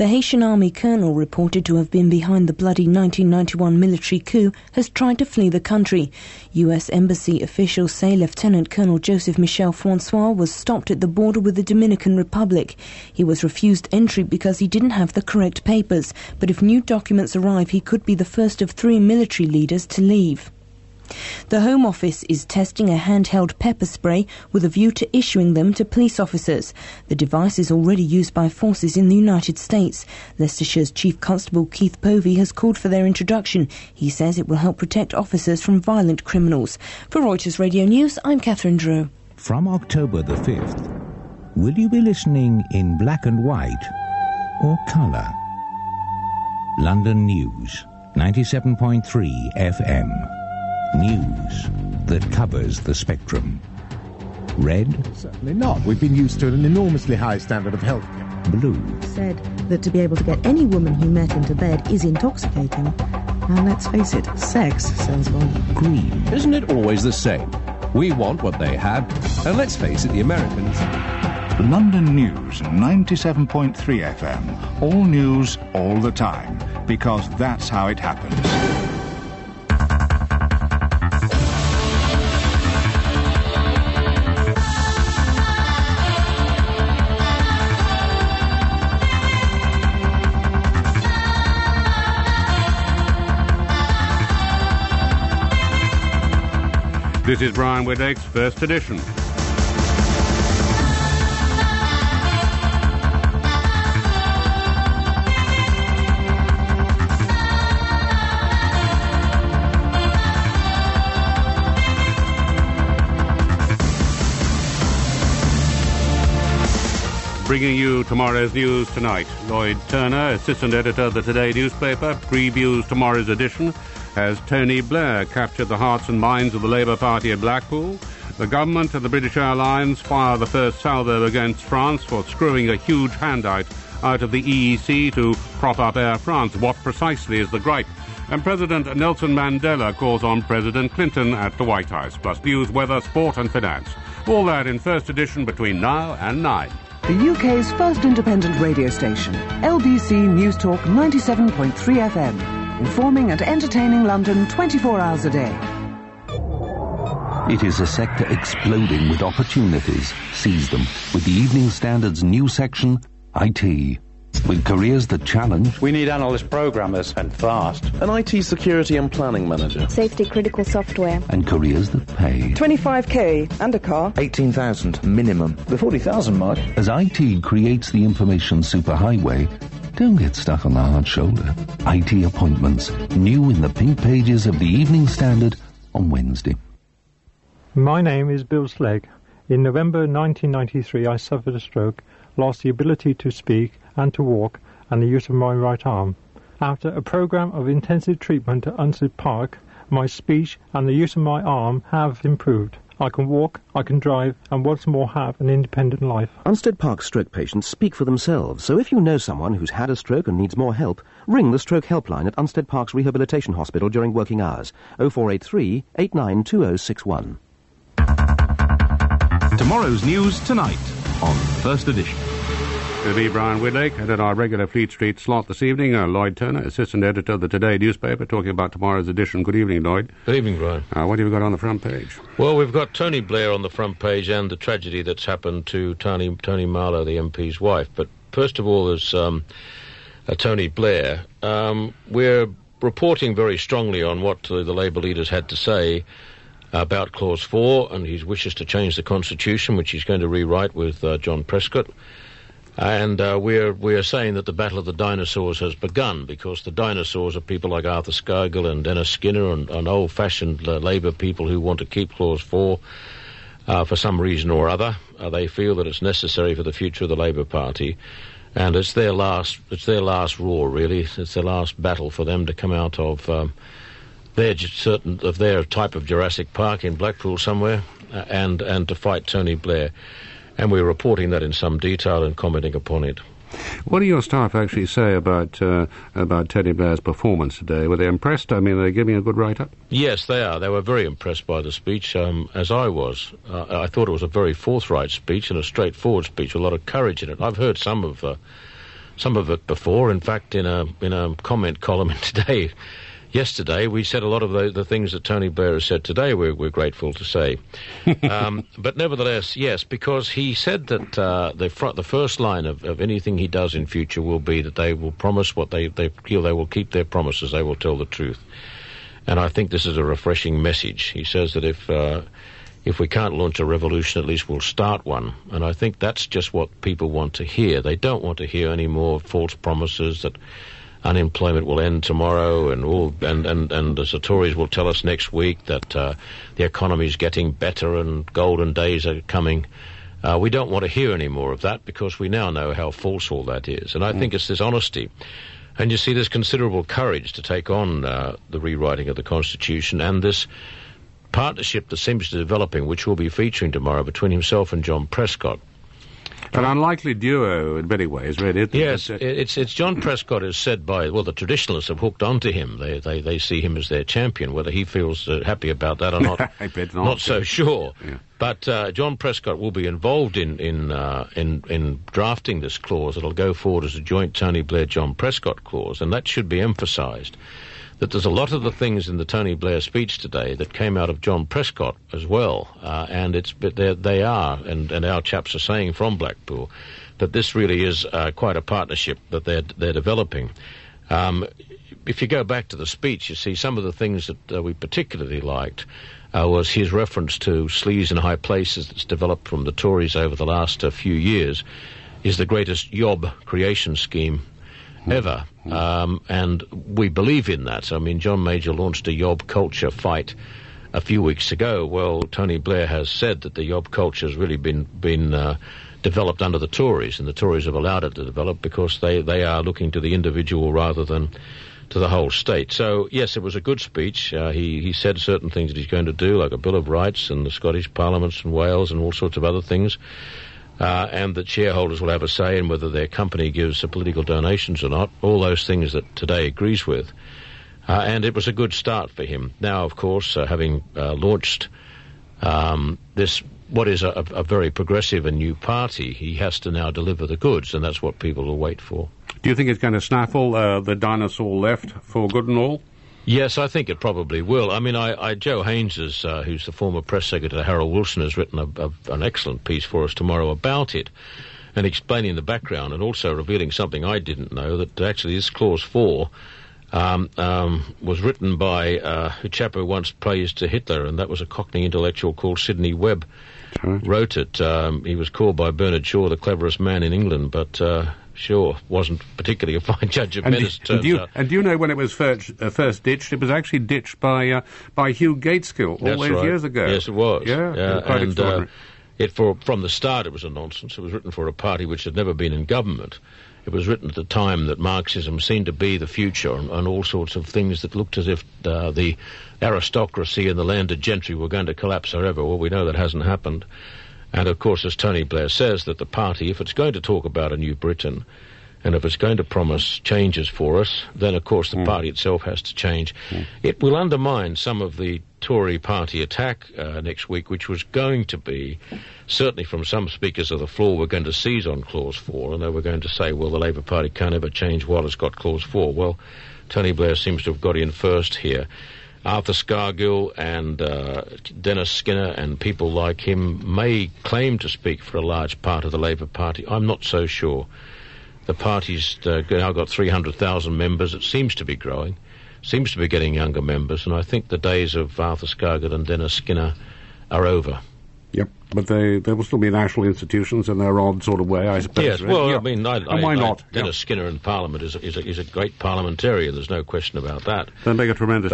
The Haitian army colonel reported to have been behind the bloody nineteen ninety-one military coup has tried to flee the country. U S Embassy officials say Lieutenant Colonel Joseph Michel Francois was stopped at the border with the Dominican Republic. He was refused entry because he didn't have the correct papers, but if new documents arrive, he could be the first of three military leaders to leave. The Home Office is testing a handheld pepper spray with a view to issuing them to police officers. The device is already used by forces in the United States. Leicestershire's Chief Constable Keith Povey has called for their introduction. He says it will help protect officers from violent criminals. For Reuters Radio News, I'm Catherine Drew. From October the fifth, will you be listening in black and white or colour? London News, ninety-seven point three F M. News that covers the spectrum. Red? Certainly not. We've been used to an enormously high standard of health care. Blue? Said that to be able to get any woman he met into bed is intoxicating. And let's face it, sex sells well. Green? Isn't it always the same? We want what they have, and let's face it, the Americans... London News, ninety-seven point three F M. All news, all the time. Because that's how it happens. This is Brian Whitlake's First Edition. Bringing you tomorrow's news tonight. Lloyd Turner, assistant editor of the Today newspaper, previews tomorrow's edition as Tony Blair captured the hearts and minds of the Labour Party at Blackpool. The government and the British Airlines fire the first salvo against France for screwing a huge handout out of the E E C to prop up Air France. What precisely is the gripe? And President Nelson Mandela calls on President Clinton at the White House. Plus news, weather, sport and finance. All that in First Edition between now and nine. The U K's first independent radio station, L B C News Talk ninety-seven point three F M. Informing and entertaining London twenty-four hours a day. It is a sector exploding with opportunities. Seize them with the Evening Standard's new section, I T. With careers that challenge. We need analyst programmers, and fast. An I T security and planning manager. Safety critical software. And careers that pay. twenty-five K and a car. eighteen thousand minimum. The forty thousand mark. As I T creates the information superhighway, don't get stuck on the hard shoulder. I T appointments, new in the pink pages of the Evening Standard on Wednesday. My name is Bill Slegg. In November nineteen ninety-three, I suffered a stroke, lost the ability to speak and to walk, and the use of my right arm. After a program of intensive treatment at Unstead Park, my speech and the use of my arm have improved. I can walk, I can drive, and once more have an independent life. Unstead Park stroke patients speak for themselves, so if you know someone who's had a stroke and needs more help, ring the stroke helpline at Unstead Park's Rehabilitation Hospital during working hours. oh four eight three, eight nine two oh six one. Tomorrow's news tonight on First Edition. It'll be Brian Whitlake, and at our regular Fleet Street slot this evening, uh, Lloyd Turner, assistant editor of the Today newspaper, talking about tomorrow's edition. Good evening, Lloyd. Good evening, Brian. Uh, what have you got on the front page? Well, we've got Tony Blair on the front page and the tragedy that's happened to Tony, Tony Marlow, the M P's wife. But first of all, there's um, uh, Tony Blair. Um, we're reporting very strongly on what uh, the Labour leaders had to say about Clause four and his wishes to change the Constitution, which he's going to rewrite with uh, John Prescott. And uh, we're we're saying that the battle of the dinosaurs has begun, because the dinosaurs are people like Arthur Scargill and Dennis Skinner and, and old-fashioned uh, Labour people who want to keep Clause four uh, for some reason or other. Uh, they feel that it's necessary for the future of the Labour Party, and it's their last it's their last roar, really. It's their last battle for them to come out of um, their certain of their type of Jurassic Park in Blackpool somewhere, uh, and and to fight Tony Blair. And we're reporting that in some detail and commenting upon it. What do your staff actually say about uh, about Tony Blair's performance today? Were they impressed? I mean, are they giving a good write-up? Yes, they are. They were very impressed by the speech, um, as I was. Uh, I thought it was a very forthright speech and a straightforward speech, with a lot of courage in it. I've heard some of uh, some of it before. In fact, in a in a comment column in Today yesterday, we said a lot of the, the things that Tony Blair has said today we're, we're grateful to say. um, but nevertheless, yes, because he said that uh, the, front, the first line of, of anything he does in future will be that they will promise what they, they feel, they will keep their promises, they will tell the truth. And I think this is a refreshing message. He says that if uh, if we can't launch a revolution, at least we'll start one. And I think that's just what people want to hear. They don't want to hear any more false promises that unemployment will end tomorrow, and all, and, and, and as the Tories will tell us next week that uh, the economy is getting better and golden days are coming. Uh, we don't want to hear any more of that because we now know how false all that is. And I mm. think it's this honesty. And you see, there's considerable courage to take on uh, the rewriting of the Constitution and this partnership that seems to be developing, which will be featuring tomorrow between himself and John Prescott. An unlikely duo in many ways, really. Isn't yes, it? it's it's John Prescott is said by, well, the traditionalists have hooked onto him. They they, they see him as their champion. Whether he feels uh, happy about that or not, I bet not, not so sure. Yeah. But uh, John Prescott will be involved in in, uh, in in drafting this clause. It'll go forward as a joint Tony Blair-John Prescott clause, and that should be emphasised. That there's a lot of the things in the Tony Blair speech today that came out of John Prescott as well, uh, and it's but they are, and, and our chaps are saying from Blackpool that this really is uh, quite a partnership that they're they're developing. Um, if you go back to the speech, you see some of the things that uh, we particularly liked uh, was his reference to sleaze in high places that's developed from the Tories over the last uh, few years is the greatest job creation scheme ever, um, and we believe in that. I mean, John Major launched a yob culture fight a few weeks ago. Well, Tony Blair has said that the yob culture has really been been uh, developed under the Tories, and the Tories have allowed it to develop because they, they are looking to the individual rather than to the whole state. So, yes, it was a good speech. Uh, he, he said certain things that he's going to do, like a Bill of Rights and the Scottish Parliaments and Wales and all sorts of other things. Uh, and that shareholders will have a say in whether their company gives uh, political donations or not, all those things that Today agrees with. Uh, and it was a good start for him. Now, of course, uh, having uh, launched um, this, what is a, a very progressive and new party, he has to now deliver the goods, and that's what people will wait for. Do you think it's going to snaffle uh, the dinosaur left for good and all? Yes, I think it probably will. I mean, I, I Joe Haynes, is, uh, who's the former press secretary to Harold Wilson, has written a, a, an excellent piece for us tomorrow about it, and explaining the background, and also revealing something I didn't know, that actually this Clause four um, um, was written by uh, a chap who once praised Hitler, and that was a Cockney intellectual called Sidney Webb. Right. Wrote it. Um, he was called by Bernard Shaw the cleverest man in England, but... Uh, Sure, wasn't particularly a fine judge of and medicine. Do, and, do you, and do you know when it was first, uh, first ditched? It was actually ditched by uh, by Hugh Gateskill all That's those right. years ago. Yes, it was. Yeah, yeah it was quite and extraordinary. Uh, it for from the start it was a nonsense. It was written for a party which had never been in government. It was written at the time that Marxism seemed to be the future, and, and all sorts of things that looked as if uh, the aristocracy and the landed gentry were going to collapse forever. Well, we know that hasn't happened. And of course, as Tony Blair says, that the party, if it's going to talk about a new Britain, and if it's going to promise changes for us, then, of course, the mm. party itself has to change. Mm. It will undermine some of the Tory party attack uh, next week, which was going to be, certainly from some speakers of the floor, we're going to seize on Clause four, and they were going to say, well, the Labour Party can't ever change while it's got Clause four. Well, Tony Blair seems to have got in first here. Arthur Scargill and uh, Dennis Skinner and people like him may claim to speak for a large part of the Labour Party. I'm not so sure. The party's uh, now got three hundred thousand members. It seems to be growing, seems to be getting younger members, and I think the days of Arthur Scargill and Dennis Skinner are over. Yep, but they, they will still be national institutions in their odd sort of way, I suppose. Yes, right? well, yeah. I mean, I, and I, why I, not? Dennis yeah. Skinner in Parliament is a, is, a, is a great parliamentarian, there's no question about that. They make a tremendous...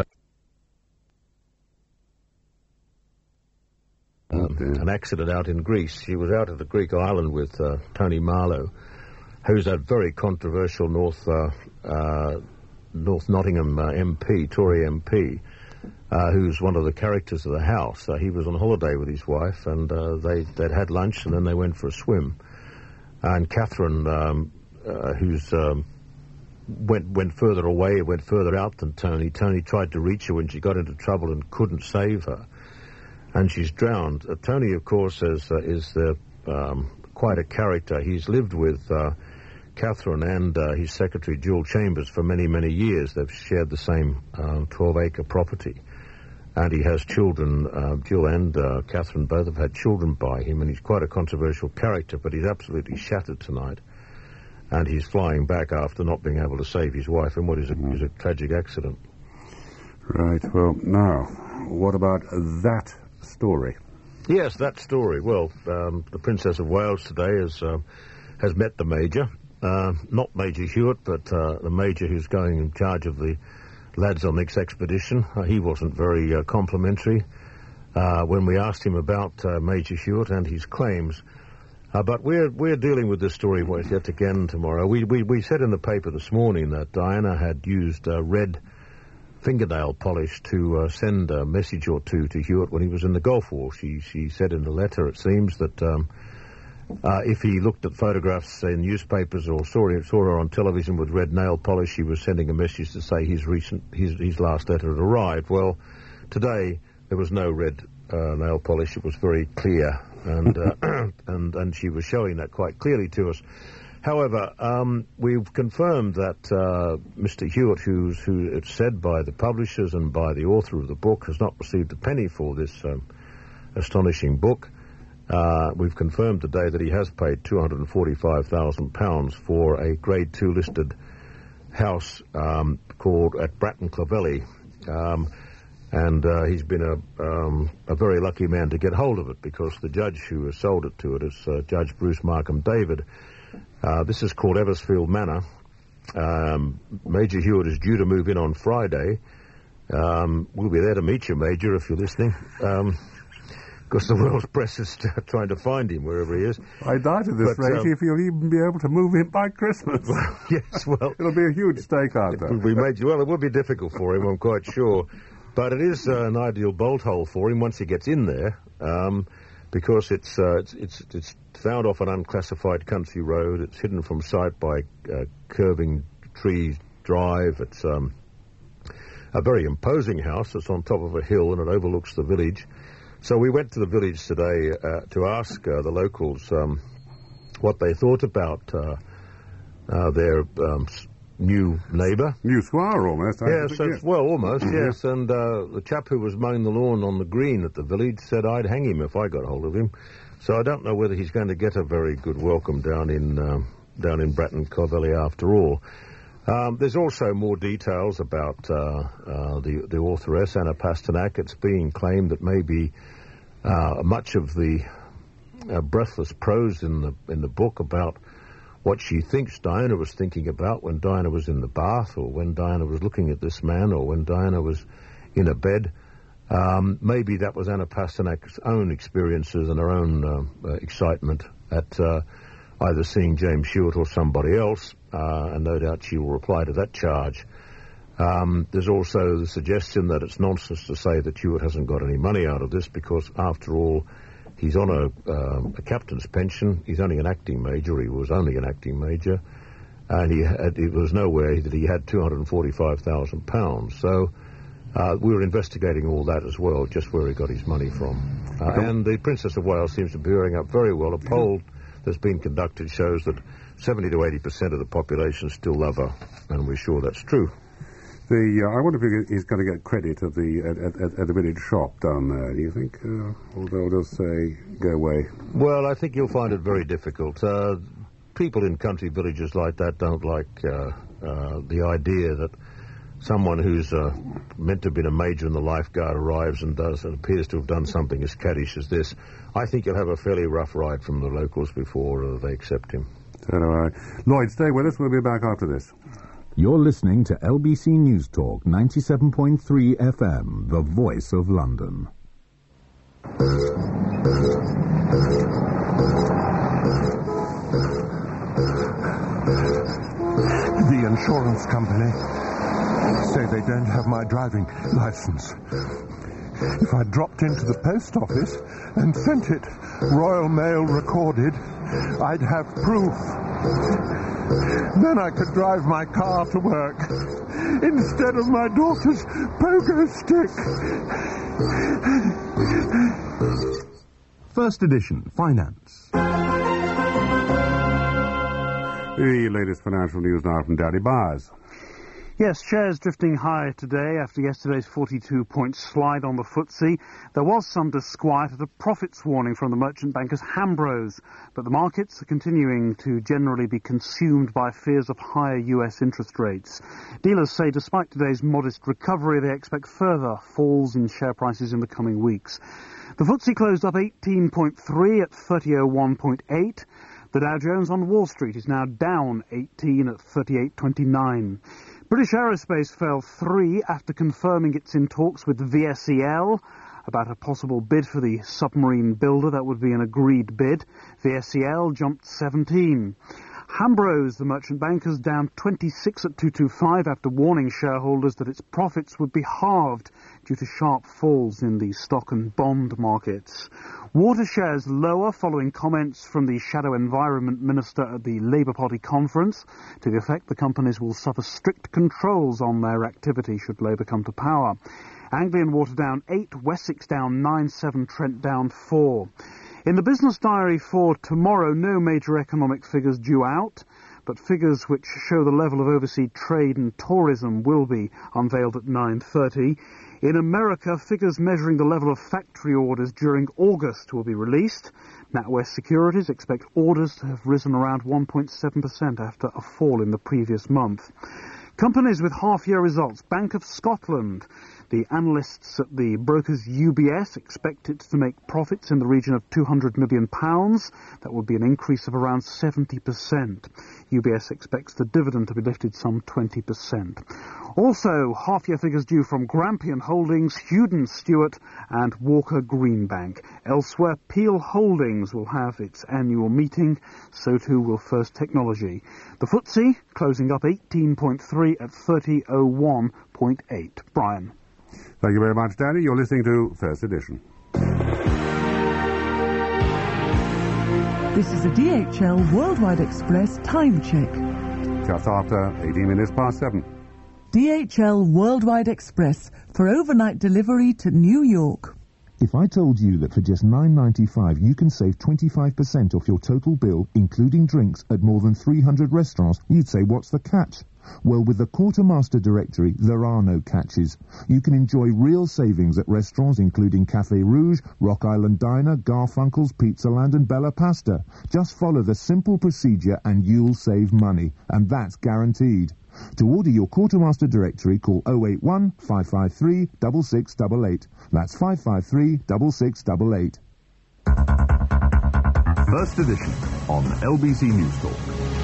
Um, an accident out in Greece. She was out at the Greek island with uh, Tony Marlow, who's that very controversial North uh, uh, North Nottingham uh, M P, Tory M P, uh, who's one of the characters of the House. Uh, he was on holiday with his wife, and uh, they, they'd had lunch, and then they went for a swim. And Catherine, um, uh, who's um, went went further away, went further out than Tony. Tony tried to reach her when she got into trouble and couldn't save her, and she's drowned. Uh, Tony, of course, is, uh, is uh, um, quite a character. He's lived with... Uh, Catherine and uh, his secretary, Jill Chambers, for many, many years. They've shared the same uh, twelve-acre property. And he has children, uh, Jill and uh, Catherine both have had children by him, and he's quite a controversial character, but he's absolutely shattered tonight. And he's flying back after not being able to save his wife in what is a, mm. is a tragic accident. Right, well, now, what about that story? Yes, that story. Well, um, the Princess of Wales today has, uh, has met the Major. Uh, not Major Hewitt, but uh, the Major who's going in charge of the lads on this expedition. Uh, he wasn't very uh, complimentary uh, when we asked him about uh, Major Hewitt and his claims. Uh, but we're we're dealing with this story yet again tomorrow. We, we we said in the paper this morning that Diana had used uh, red fingernail polish to uh, send a message or two to Hewitt when he was in the Gulf War. She she said in the letter, it seems, that um, uh, if he looked at photographs in newspapers or saw her, saw her on television with red nail polish, he was sending a message to say his recent his his last letter had arrived. Well, today there was no red uh, nail polish. It was very clear, and uh, and and she was showing that quite clearly to us. However, um, we've confirmed that uh, Mister Hewitt, who's who it's said by the publishers and by the author of the book, has not received a penny for this um, astonishing book. Uh, we've confirmed today that he has paid two hundred forty-five thousand pounds for a Grade two listed house um, called at Bratton Clovelly. Um, and uh, he's been a, um, a very lucky man to get hold of it, because the judge who has sold it to it is uh, Judge Bruce Markham David. Uh, this is called Eversfield Manor. Um, Major Hewitt is due to move in on Friday. Um, we'll be there to meet you, Major, if you're listening. Um, Because the world's press is trying to find him wherever he is. I doubt at this but, rate um, if you'll even be able to move in by Christmas. Well, yes, well... It'll be a huge stakeout, though. It will be major. Well, it will be difficult for him, I'm quite sure. But it is uh, an ideal bolt hole for him once he gets in there, um, because it's, uh, it's it's it's found off an unclassified country road. It's hidden from sight by uh, curving tree drive. It's um, a very imposing house. It's on top of a hill and it overlooks the village. So we went to the village today uh, to ask uh, the locals um, what they thought about uh, uh, their um, new neighbour. New squire, almost. I yes, think, yes, well, almost, mm-hmm. yes. And uh, the chap who was mowing the lawn on the green at the village said I'd hang him if I got hold of him. So I don't know whether he's going to get a very good welcome down in uh, down in Bratton Clovelly after all. Um, there's also more details about uh, uh, the, the authoress, Anna Pasternak. It's being claimed that maybe uh, much of the uh, breathless prose in the in the book about what she thinks Diana was thinking about when Diana was in the bath, or when Diana was looking at this man, or when Diana was in a bed, um, maybe that was Anna Pasternak's own experiences and her own uh, uh, excitement at uh, either seeing James Hewitt or somebody else. Uh, and no doubt she will reply to that charge. Um, there's also the suggestion that it's nonsense to say that Hewitt hasn't got any money out of this, because, after all, he's on a, uh, a captain's pension. He's only an acting major. He was only an acting major. And he had, it was nowhere that he had two hundred forty-five thousand pounds. So uh, we were investigating all that as well, just where he got his money from. Uh, and the Princess of Wales seems to be bearing up very well. A poll that's been conducted shows that seventy to eighty percent of the population still love her, and we're sure that's true. The uh, I wonder if he's going to get credit at the at, at, at the village shop down there. Do you think? Uh, or they'll just say, "Go away." Well, I think you'll find it very difficult. Uh, people in country villages like that don't like uh, uh, the idea that someone who's uh, meant to have been a major in the lifeguard arrives and does and appears to have done something as caddish as this. I think you'll have a fairly rough ride from the locals before uh, they accept him. So do I. Lloyd, stay with us. We'll be back after this. You're listening to L B C News Talk ninety-seven point three F M, the voice of London. The insurance company say they don't have my driving license. If I dropped into the post office and sent it Royal Mail recorded, I'd have proof. Then I could drive my car to work instead of my daughter's pogo stick. First edition, finance. The latest financial news now from Daddy Byers. Yes, shares drifting higher today after yesterday's forty-two point slide on the F T S E. There was some disquiet at a profits warning from the merchant bankers Hambros, but the markets are continuing to generally be consumed by fears of higher U S interest rates. Dealers say despite today's modest recovery, they expect further falls in share prices in the coming weeks. The F T S E closed up eighteen point three at thirty oh one point eight. The Dow Jones on Wall Street is now down eighteen at thirty-eight twenty-nine. British Aerospace fell three after confirming it's in talks with V S E L about a possible bid for the submarine builder. That would be an agreed bid. V S E L jumped seventeen. Hambros, the merchant bankers, down twenty-six at two twenty-five after warning shareholders that its profits would be halved due to sharp falls in the stock and bond markets. Water shares lower following comments from the Shadow Environment Minister at the Labour Party conference. To the effect the companies will suffer strict controls on their activity should Labour come to power. Anglian Water down eight, Wessex down nine, Severn Trent down four. In the business diary for tomorrow, no major economic figures due out, but figures which show the level of overseas trade and tourism will be unveiled at nine thirty. In America, figures measuring the level of factory orders during August will be released. NatWest Securities expect orders to have risen around one point seven percent after a fall in the previous month. Companies with half-year results. Bank of Scotland. The analysts at the brokers U B S expect it to make profits in the region of two hundred million pounds. That would be an increase of around seventy percent. U B S expects the dividend to be lifted some twenty percent. Also, half-year figures due from Grampian Holdings, Hewden Stewart and Walker Greenbank. Elsewhere, Peel Holdings will have its annual meeting, so too will First Technology. The F T S E closing up eighteen point three at thirty oh one point eight. Brian. Thank you very much, Danny. You're listening to First Edition. This is a D H L Worldwide Express time check. Just after eighteen minutes past seven. D H L Worldwide Express for overnight delivery to New York. If I told you that for just nine ninety-five you can save twenty-five percent off your total bill, including drinks, at more than three hundred restaurants, you'd say, what's the catch? Well, with the Quartermaster directory, there are no catches. You can enjoy real savings at restaurants including Café Rouge, Rock Island Diner, Garfunkel's, Pizzaland and Bella Pasta. Just follow the simple procedure and you'll save money, and that's guaranteed. To order your Quartermaster directory, call oh eight one, five five three, six six eight eight. That's five five three, six six eight eight. First Edition on L B C News Talk.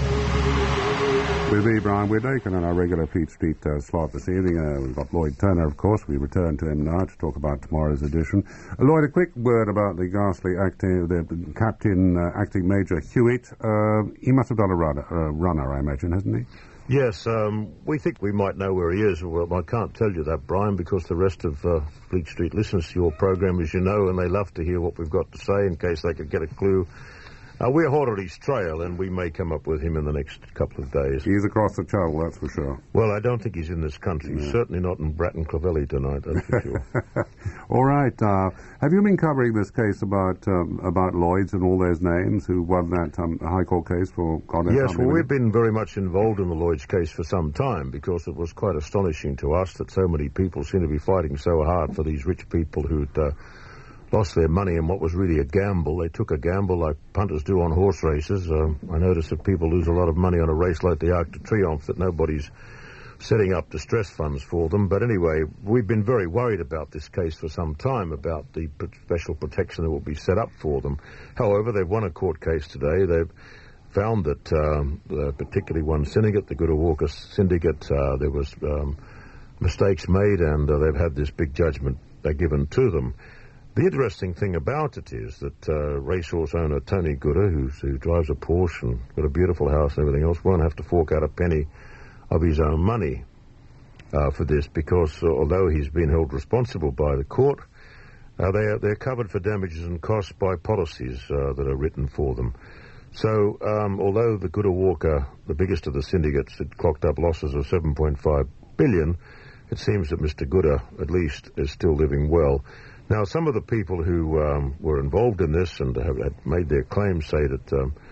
With me, Brian Widlake, and on our regular Fleet Street uh, slot this evening, uh, we've got Lloyd Turner, of course. We return to him now to talk about tomorrow's edition. Uh, Lloyd, a quick word about the ghastly acting, the Captain uh, Acting Major Hewitt. Uh, he must have done a runner, uh, runner, I imagine, hasn't he? Yes, um, we think we might know where he is. Well, I can't tell you that, Brian, because the rest of uh, Fleet Street listens to your program, as you know, and they love to hear what we've got to say in case they could get a clue. Uh, we're hot on his trail, and we may come up with him in the next couple of days. He's across the channel, that's for sure. Well, I don't think he's in this country. He's certainly not in Bratton Clovelly tonight, that's for sure. All right. Uh, have you been covering this case about um, about Lloyds and all those names who won that um, High Court case for God knows how many Yes, well, minutes? we've been very much involved in the Lloyds case for some time because it was quite astonishing to us that so many people seem to be fighting so hard for these rich people who'd uh, lost their money in what was really a gamble. They took a gamble like punters do on horse races. Uh, I notice that people lose a lot of money on a race like the Arc de Triomphe, that nobody's setting up distress funds for them. But anyway, we've been very worried about this case for some time, about the special protection that will be set up for them. However, they've won a court case today. They've found that, um, uh, particularly one syndicate, the Gooder Walker syndicate, uh, there was um, mistakes made, and uh, they've had this big judgment uh, given to them. The interesting thing about it is that uh, racehorse owner Tony Gooder, who's, who drives a Porsche and got a beautiful house and everything else, won't have to fork out a penny of his own money uh, for this, because uh, although he's been held responsible by the court, uh, they are, they're covered for damages and costs by policies uh, that are written for them. So um, although the Gooder Walker, the biggest of the syndicates, had clocked up losses of seven point five billion dollars, it seems that Mister Gooder, at least, is still living well. Now, some of the people who um, were involved in this and have, have made their claims say that um,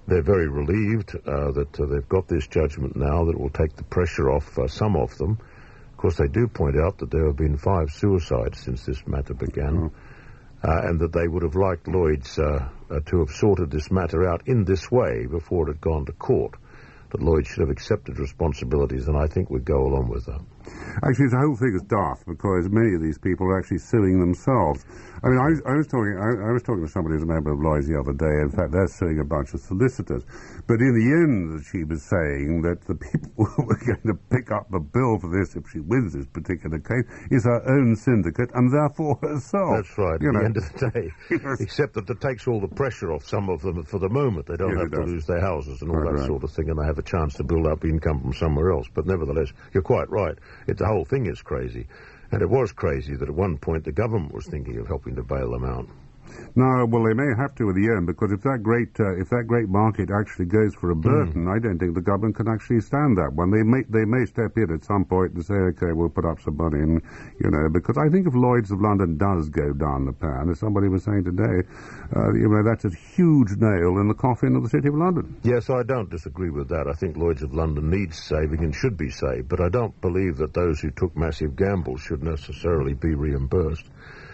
they're very relieved uh, that uh, they've got this judgment now that will take the pressure off uh, some of them. Of course, they do point out that there have been five suicides since this matter began, mm. uh, and that they would have liked Lloyd's uh, uh, to have sorted this matter out in this way before it had gone to court. That Lloyd should have accepted responsibilities, and I think we'd go along with that. Actually, the whole thing is daft because many of these people are actually suing themselves. I mean, I was, I was talking, I, I was talking to somebody who's a member of Lloyd's the other day. In fact, they're suing a bunch of solicitors. But in the end, she was saying that the people who are going to pick up the bill for this, if she wins this particular case, is her own syndicate and therefore herself. That's right. You at know. the end of the day, except that it takes all the pressure off some of them for the moment. They don't Yes, have it to does. lose their houses and all Right, that right. sort of thing, and they have a chance to build up income from somewhere else. But nevertheless, you're quite right. It, the whole thing is crazy. And it was crazy that at one point the government was thinking of helping to bail them out. No, well, they may have to at the end, because if that great uh, if that great market actually goes for a Burton, Mm. I don't think the government can actually stand that one. They may they may step in at some point and say, okay, we'll put up some money, and you know, because I think if Lloyd's of London does go down the pan, as somebody was saying today, uh, you know, that's a huge nail in the coffin of the City of London. Yes, I don't disagree with that. I think Lloyd's of London needs saving and should be saved, but I don't believe that those who took massive gambles should necessarily be reimbursed.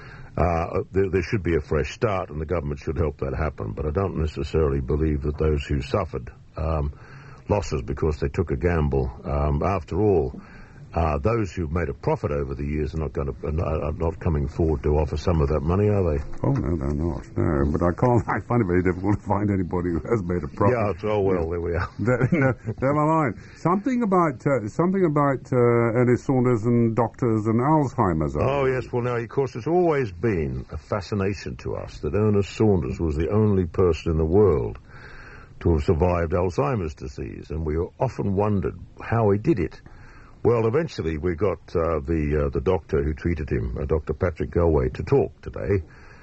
Uh, there, there should be a fresh start, and the government should help that happen, but I don't necessarily believe that those who suffered um, losses because they took a gamble, um, after all, uh, those who've made a profit over the years are not going to are not coming forward to offer some of that money, are they? Oh no, they're not. No, but I can't. I find it very difficult to find anybody who has made a profit. Yeah, it's, oh well, there we are. There- no, never mind. Something about uh, something about uh, Ernest Saunders and doctors and Alzheimer's. Oh, yes. Well, now, of course, it's always been a fascination to us that Ernest Saunders was the only person in the world to have survived Alzheimer's disease, and we often wondered how he did it. Well, eventually we got uh, the uh, the doctor who treated him, uh, Doctor Patrick Galway, to talk today,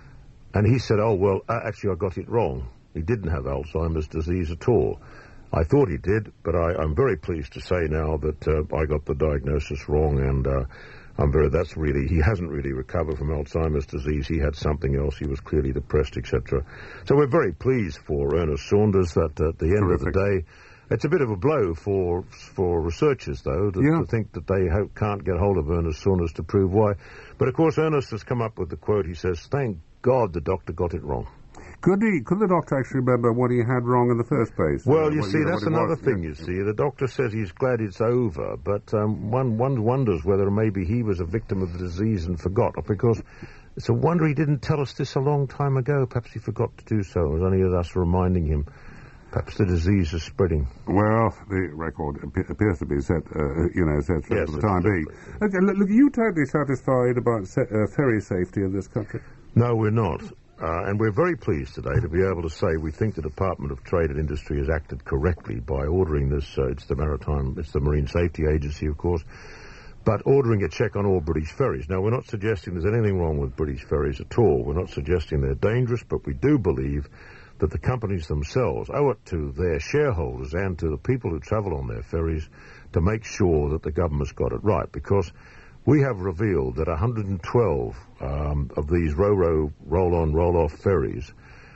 and he said, oh, well, uh, actually I got it wrong. He didn't have Alzheimer's disease at all. I thought he did, but I, I'm very pleased to say now that uh, I got the diagnosis wrong, and uh, I'm very, that's really, he hasn't really recovered from Alzheimer's disease. He had something else. He was clearly depressed, et cetera. So we're very pleased for Ernest Saunders that uh, at the end Terrific. of the day, it's a bit of a blow for for researchers, though, to, Yeah. to think that they ho- can't get hold of Ernest Saunders to prove why. But, of course, Ernest has come up with the quote. He says, thank God the doctor got it wrong. Could he? Could the doctor actually remember what he had wrong in the first place? Well, Uh, you what- see, know, that's what it another was? thing, Yeah. you see. The doctor says he's glad it's over, but um, one, one wonders whether maybe he was a victim of the disease and forgot, because it's a wonder he didn't tell us this a long time ago. Perhaps he forgot to do so. It was only us reminding him. Perhaps the disease is spreading. Well, the record ap- appears to be set, uh, you know, set straight Yes, for the time being. absolutely. Okay, look, look, are you totally satisfied about se- uh, ferry safety in this country? No, we're not. Uh, and we're very pleased today to be able to say we think the Department of Trade and Industry has acted correctly by ordering this. Uh, it's the Maritime, it's the Marine Safety Agency, of course, but ordering a check on all British ferries. Now, we're not suggesting there's anything wrong with British ferries at all. We're not suggesting they're dangerous, but we do believe that the companies themselves owe it to their shareholders and to the people who travel on their ferries to make sure that the government's got it right, because we have revealed that one hundred twelve um, of these ro-ro, roll-on, roll-off ferries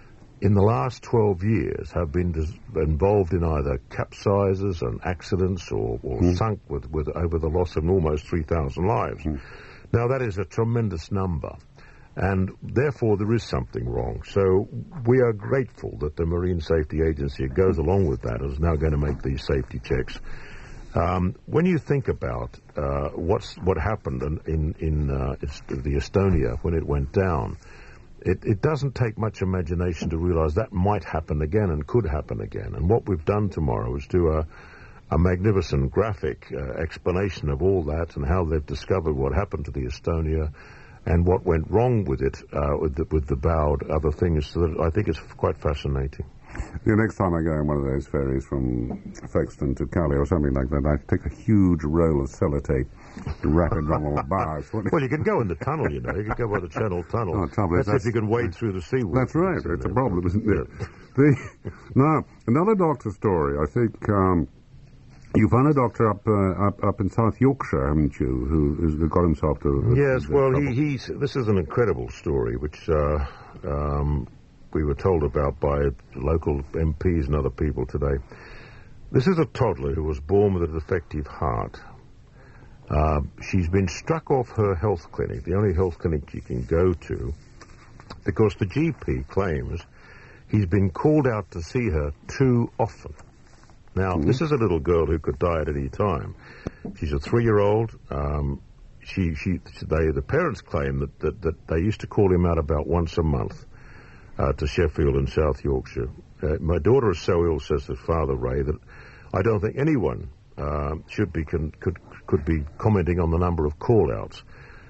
in the last twelve years have been dis- involved in either capsizes and accidents or, or Mm. sunk with, with over the loss of almost three thousand lives. Mm. Now, that is a tremendous number, and therefore there is something wrong. So we are grateful that the Marine Safety Agency goes along with that and is now going to make these safety checks. Um, when you think about uh, what's what happened in in, in uh, it's the Estonia when it went down, it, it doesn't take much imagination to realise that might happen again and could happen again. And what we've done tomorrow is do a, a magnificent graphic uh, explanation of all that and how they've discovered what happened to the Estonia and what went wrong with it, uh, with the, with the bow, other things. So that I think it's quite fascinating. The next time I go on one of those ferries from Folkestone to Calais or something like that, I take a huge roll of sellotape to wrap it around my bows. Well, you can go in the tunnel, you know. You can go by the Channel Tunnel. Oh, trouble is That's if that's- you can wade through the seaweed. That's right. It's a problem, isn't it? Yeah. The, now, another doctor story. I think um, you found a doctor up, uh, up up in South Yorkshire, haven't you, who who's got himself to... Yes, to well, trouble. he, he's... This is an incredible story, which... Uh, um, we were told about by local M Ps and other people today. This is a toddler who was born with a defective heart. Uh, she's been struck off her health clinic, the only health clinic she can go to, because the G P claims he's been called out to see her too often. Now, mm-hmm. this is a little girl who could die at any time. She's a three-year-old. Um, she, she, they, the parents claim that, that, that they used to call him out about once a month uh, to Sheffield and South Yorkshire. Uh, my daughter is so ill, says his father, Ray, that I don't think anyone uh, should be con- could could be commenting on the number of call-outs.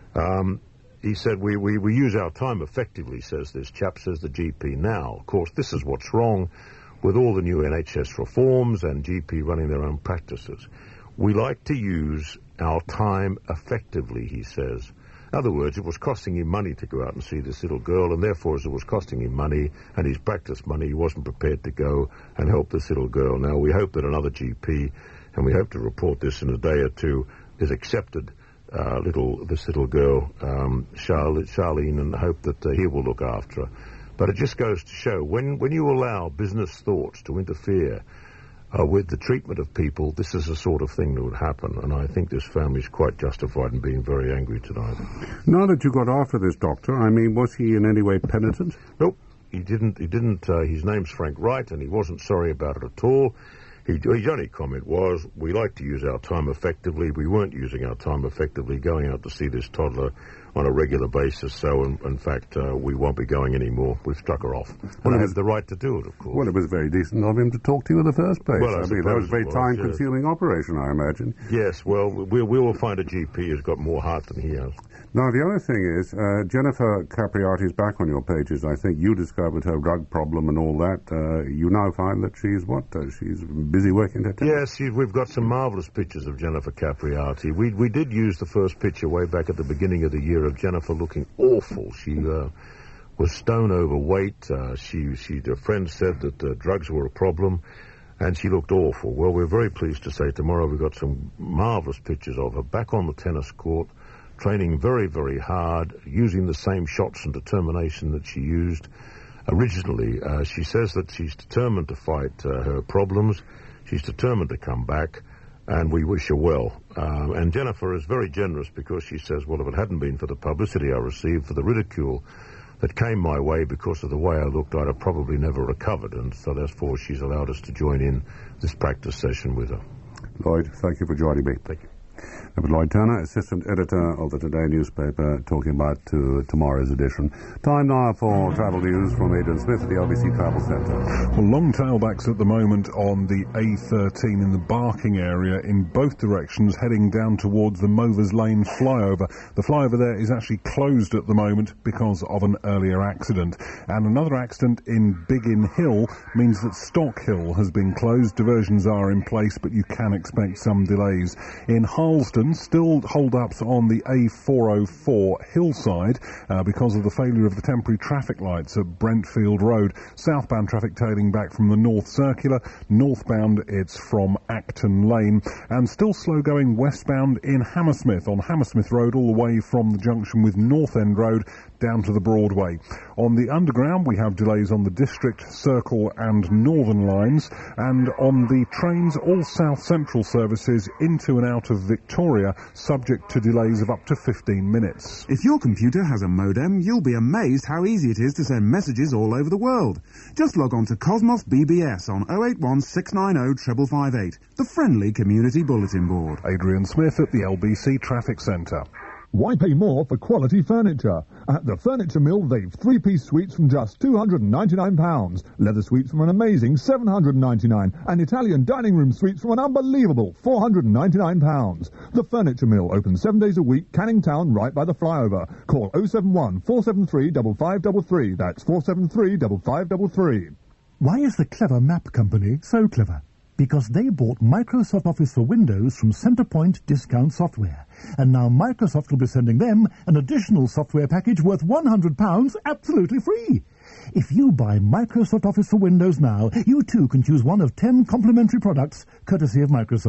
Um, he said, we, we, we use our time effectively, says this chap, says the G P now. Of course, this is what's wrong with all the new N H S reforms and G P running their own practices. We like to use our time effectively, he says. In other words, it was costing him money to go out and see this little girl, and therefore, as it was costing him money and his practice money, he wasn't prepared to go and help this little girl. Now, we hope that another G P, and we hope to report this in a day or two, is accepted uh, little this little girl, um, Charlotte, Charlene, and hope that uh, he will look after her. But it just goes to show, when, when you allow business thoughts to interfere Uh, with the treatment of people, this is the sort of thing that would happen, and I think this family is quite justified in being very angry tonight. Now that you got after this doctor, I mean, was he in any way penitent? Nope, he didn't. He didn't. Uh, his name's Frank Wright, and he wasn't sorry about it at all. He, his only comment was, we like to use our time effectively. We weren't using our time effectively going out to see this toddler on a regular basis, so in, in fact uh, we won't be going anymore. We've struck her off. And well, I have the right to do it, of course. Well, it was very decent of him to talk to you in the first place. Well, I, I mean, that was a very time-consuming yes. operation, I imagine. Yes, well, we, we will find a G P who's got more heart than he has. Now, the other thing is, uh, Jennifer Capriati's back on your pages. I think you discovered her drug problem and all that. Uh, you now find that she's what? Uh, she's busy working at Yes, she, we've got some marvellous pictures of Jennifer Capriati. We we did use the first picture way back at the beginning of the year of Jennifer looking awful. She uh, was stone overweight. Uh, she, she, her friends said that uh, drugs were a problem, and she looked awful. Well, we're very pleased to say tomorrow we've got some marvellous pictures of her back on the tennis court, training very, very hard, using the same shots and determination that she used originally. Uh, she says that she's determined to fight uh, her problems. She's determined to come back, and we wish her well. Uh, and Jennifer is very generous because she says, well, if it hadn't been for the publicity I received, for the ridicule that came my way because of the way I looked, I'd have probably never recovered. And so therefore she's allowed us to join in this practice session with her. Lloyd, thank you for joining me. Thank you. David Lloyd Turner, assistant editor of the Today newspaper, talking about to tomorrow's edition. Time now for travel news from Adrian Smith at the L B C Travel Centre. Well, long tailbacks at the moment on the A thirteen in the Barking area in both directions, heading down towards the Movers Lane flyover. The flyover there is actually closed at the moment because of an earlier accident. And another accident in Biggin Hill means that Stock Hill has been closed. Diversions are in place, but you can expect some delays. In Harleston, still hold-ups on the A four oh four hillside uh, because of the failure of the temporary traffic lights at Brentfield Road. Southbound traffic tailing back from the North Circular. Northbound, it's from Acton Lane. And still slow going westbound in Hammersmith, on Hammersmith Road, all the way from the junction with North End Road down to the Broadway. On the Underground, we have delays on the District, Circle and Northern lines, and on the trains, all South Central services into and out of Victoria, subject to delays of up to fifteen minutes. If your computer has a modem, you'll be amazed how easy it is to send messages all over the world. Just log on to Cosmos B B S on oh eight one, six nine oh, five five five eight, the friendly community bulletin board. Adrian Smith at the L B C Traffic Centre. Why pay more for quality furniture? At the Furniture Mill, they've three-piece suites from just two hundred ninety-nine pounds, leather suites from an amazing seven hundred ninety-nine pounds, and Italian dining room suites from an unbelievable four hundred ninety-nine pounds. The Furniture Mill, open seven days a week, Canning Town, right by the flyover. Call oh seven one, four seven three, five five three three. That's four seven three, five five three three. Why is the Clever Map Company so clever? Because they bought Microsoft Office for Windows from Centrepoint Discount Software. And now Microsoft will be sending them an additional software package worth one hundred pounds absolutely free. If you buy Microsoft Office for Windows now, you too can choose one of ten complimentary products courtesy of Microsoft.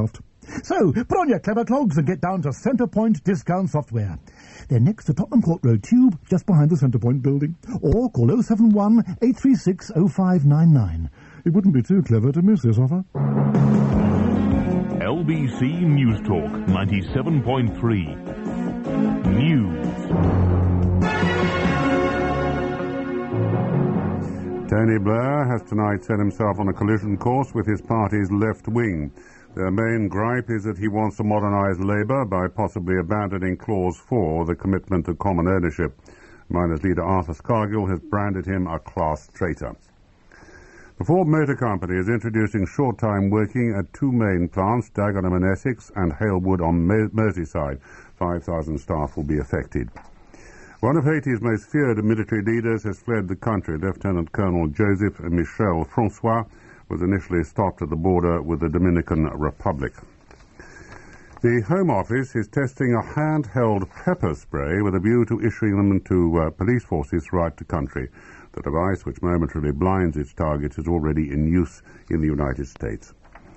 So, put on your clever clogs and get down to Centrepoint Discount Software. They're next to Tottenham Court Road Tube, just behind the Centrepoint building. Or call oh seven one, eight three six, oh five nine nine. It wouldn't be too clever to miss this offer. L B C News Talk ninety-seven point three. News. Tony Blair has tonight set himself on a collision course with his party's left wing. Their main gripe is that he wants to modernise Labour by possibly abandoning Clause four, the commitment to common ownership. Miners leader Arthur Scargill has branded him a class traitor. The Ford Motor Company is introducing short-time working at two main plants, Dagenham in Essex and Halewood on Mer- Merseyside. five thousand staff will be affected. One of Haiti's most feared military leaders has fled the country. Lieutenant Colonel Joseph Michel Francois was initially stopped at the border with the Dominican Republic. The Home Office is testing a handheld pepper spray with a view to issuing them to uh, police forces throughout the country. The device, which momentarily blinds its targets, is already in use in the United States.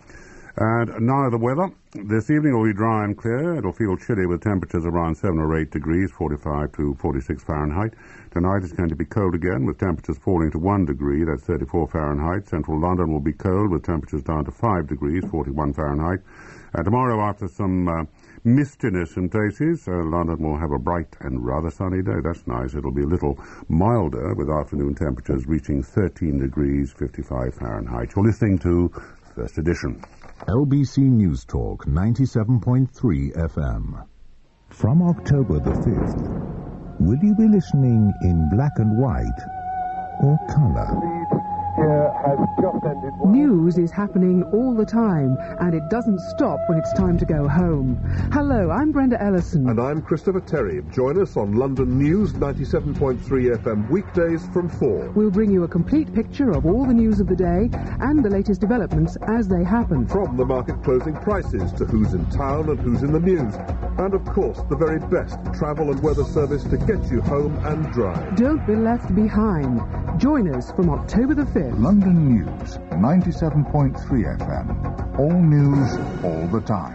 And now the weather. This evening will be dry and clear. It'll feel chilly with temperatures around seven or eight degrees, forty-five to forty-six Fahrenheit. Tonight it's going to be cold again with temperatures falling to one degree, that's thirty-four Fahrenheit. Central London will be cold with temperatures down to five degrees, forty-one Fahrenheit. And tomorrow, after some uh, mistiness in places, uh, London will have a bright and rather sunny day. That's nice. It'll be a little milder with afternoon temperatures reaching thirteen degrees, fifty-five Fahrenheit. You're listening to First Edition. L B C News Talk ninety-seven point three F M. From October the fifth, will you be listening in black and white or colour? Has just ended. News is happening all the time, and it doesn't stop when it's time to go home. Hello, I'm Brenda Ellison. And I'm Christopher Terry. Join us on London News ninety-seven point three F M weekdays from four. We'll bring you a complete picture of all the news of the day and the latest developments as they happen. From the market closing prices to who's in town and who's in the news. And of course, the very best travel and weather service to get you home and dry. Don't be left behind. Join us from October the fifth. London News, ninety-seven point three F M. All news, all the time.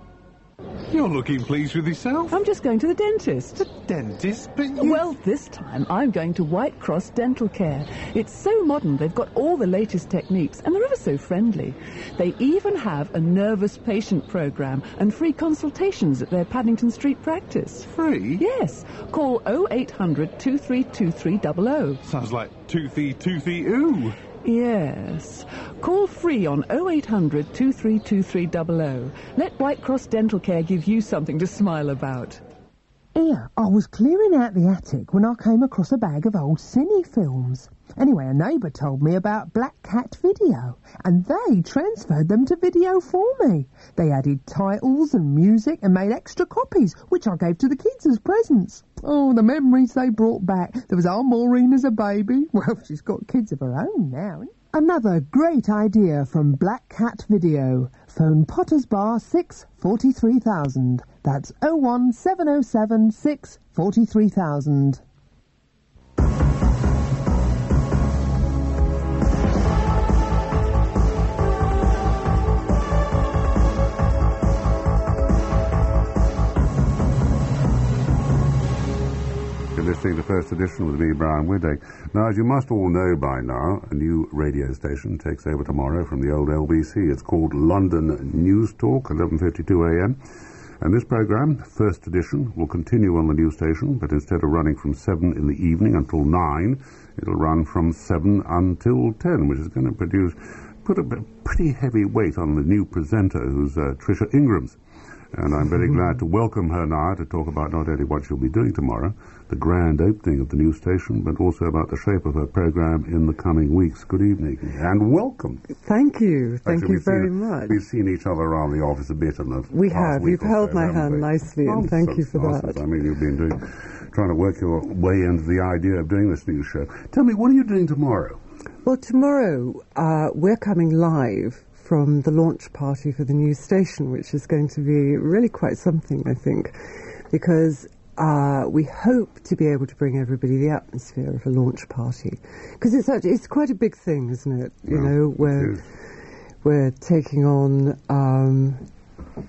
You're looking pleased with yourself. I'm just going to the dentist. The dentist? But you... Well, this time I'm going to White Cross Dental Care. It's so modern, they've got all the latest techniques, and they're ever so friendly. They even have a nervous patient program and free consultations at their Paddington Street practice. Free? Yes. Call oh eight hundred, two three two three double oh. Sounds like toothy, toothy, ooh. Yes. Call free on oh eight hundred, two three two three double oh. Let White Cross Dental Care give you something to smile about. Here, I was clearing out the attic when I came across a bag of old cine films. Anyway, a neighbour told me about Black Cat Video, and they transferred them to video for me. They added titles and music and made extra copies, which I gave to the kids as presents. Oh, the memories they brought back. There was our Maureen as a baby. Well, she's got kids of her own now. Another great idea from Black Cat Video. Phone Potter's Bar six forty-three thousand. That's oh one seven oh seven six forty-three thousand. Listening to First Edition with me, Brian Widdick. Now, as you must all know by now, a new radio station takes over tomorrow from the old L B C. It's called London News Talk, eleven fifty-two a m. And this programme, First Edition, will continue on the new station, but instead of running from seven in the evening until nine, it'll run from seven until ten, which is going to produce, put a pretty heavy weight on the new presenter, who's uh, Tricia Ingrams. And I'm very glad to welcome her now to talk about not only what she'll be doing tomorrow, the grand opening of the new station, but also about the shape of her programme in the coming weeks. Good evening, and welcome. Thank you. Thank Actually, you very seen, much. We've seen each other around the office a bit in the We past have. week You've or held so, my haven't hand we? nicely, and thank you for nonsense. that. I mean, you've been doing, trying to work your way into the idea of doing this new show. Tell me, what are you doing tomorrow? Well, tomorrow uh, we're coming live from the launch party for the new station, which is going to be really quite something, I think, because uh, we hope to be able to bring everybody the atmosphere of a launch party. Because it's actually, it's quite a big thing, isn't it? You well, know, we're, we're taking on um,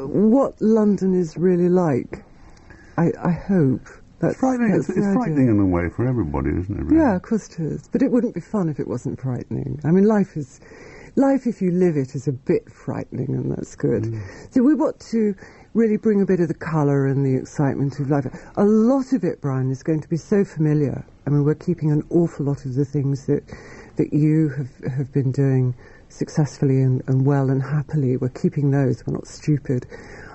what London is really like. I, I hope. That's, it's frightening, that's it's, it's frightening in a way for everybody, isn't it? Really? Yeah, of course it is. But it wouldn't be fun if it wasn't frightening. I mean, life is... Life, if you live it, is a bit frightening, and that's good. Mm. So we want to really bring a bit of the colour and the excitement of life. A lot of it, Brian, is going to be so familiar. I mean, we're keeping an awful lot of the things that that you have, have been doing successfully and, and well and happily. We're keeping those. We're not stupid.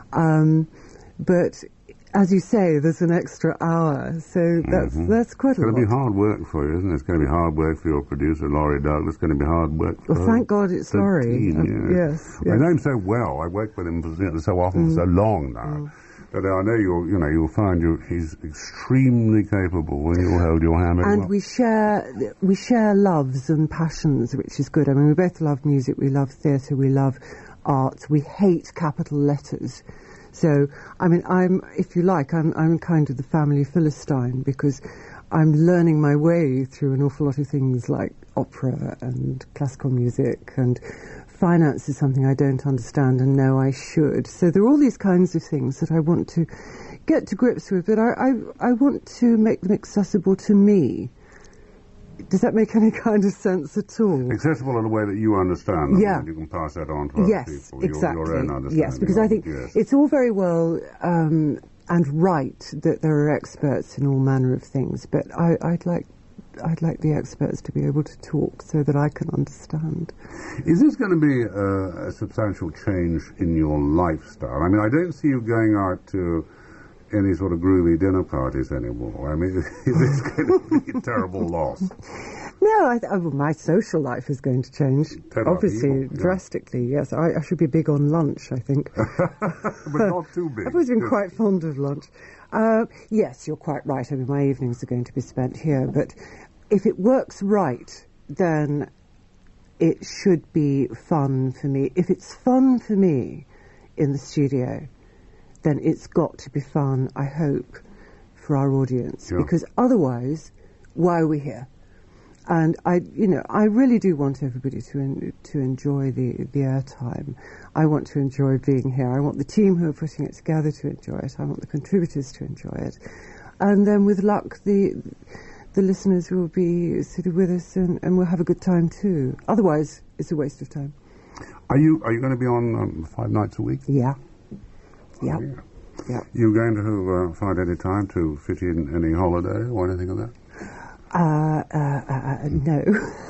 Um, but... As you say, there's an extra hour, so that's mm-hmm. that's quite it's a lot. It's going to be hard work for you, isn't it? It's going to be hard work for your producer, Laurie Douglas. It's going to be hard work for Well, thank God it's Laurie. Uh, yes. yes. I know him so well. I worked with him for, you know, so often, mm. for so long now. Mm. But I know you'll, you know, you'll find you, he's extremely capable when you'll hold your hand. And well. we share we share loves and passions, which is good. I mean, we both love music, we love theatre, we love art. We hate capital letters. So, I mean, I'm, if you like, I'm, I'm kind of the family Philistine because I'm learning my way through an awful lot of things like opera and classical music, and finance is something I don't understand and know I should. So there are all these kinds of things that I want to get to grips with, but I, I, I want to make them accessible to me. Does that make any kind of sense at all? Accessible in a way that you understand them, yeah. and you can pass that on to yes, other people. Exactly. Your, your own understanding. Yes, because I think yes. it's all very well um, and right that there are experts in all manner of things, but I, I'd like I'd like the experts to be able to talk so that I can understand. Is this going to be a, a substantial change in your lifestyle? I mean, I don't see you going out to any sort of groovy dinner parties anymore. I mean, is this going to be a terrible loss? No, I th- oh, my social life is going to change, Ten obviously, people, yeah. drastically, yes. I, I should be big on lunch, I think. But not too big. I've always been quite fond of lunch. Uh, yes, you're quite right. I mean, my evenings are going to be spent here, but if it works right, then it should be fun for me. If it's fun for me in the studio, then it's got to be fun, I hope, for our audience. Yeah. Because otherwise, why are we here? And I, you know, I really do want everybody to en- to enjoy the, the airtime. I want to enjoy being here. I want the team who are putting it together to enjoy it. I want the contributors to enjoy it. And then with luck, the the listeners will be sort of with us and, and we'll have a good time too. Otherwise, it's a waste of time. Are you are you going to be on um, five nights a week? Yeah. Yeah. Oh, yeah. Yeah. You going to uh, find any time to fit in any holiday or anything of that? Uh, uh, uh, no.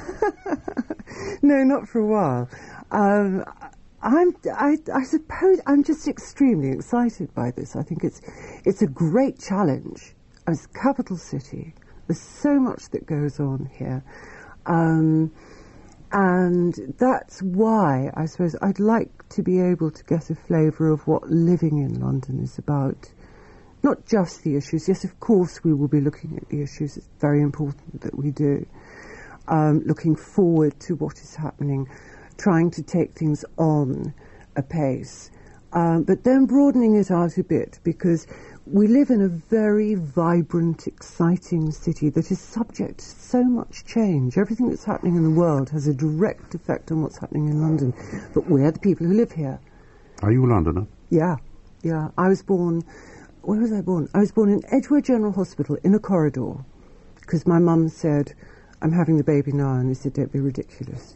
No, not for a while. Um, I'm, I, I suppose I'm just extremely excited by this. I think it's, it's a great challenge. It's a capital city. There's so much that goes on here. Um, and that's why, I suppose, I'd like to be able to get a flavour of what living in London is about. Not just the issues. Yes, of course, we will be looking at the issues. It's very important that we do. Um, looking forward to what is happening, trying to take things on a pace, um, but then broadening it out a bit, because we live in a very vibrant, exciting city that is subject to so much change. Everything that's happening in the world has a direct effect on what's happening in London, but we're the people who live here. Are you a Londoner? Yeah, yeah. I was born... Where was I born? I was born in Edgware General Hospital in a corridor, because my mum said, I'm having the baby now, and they said, don't be ridiculous.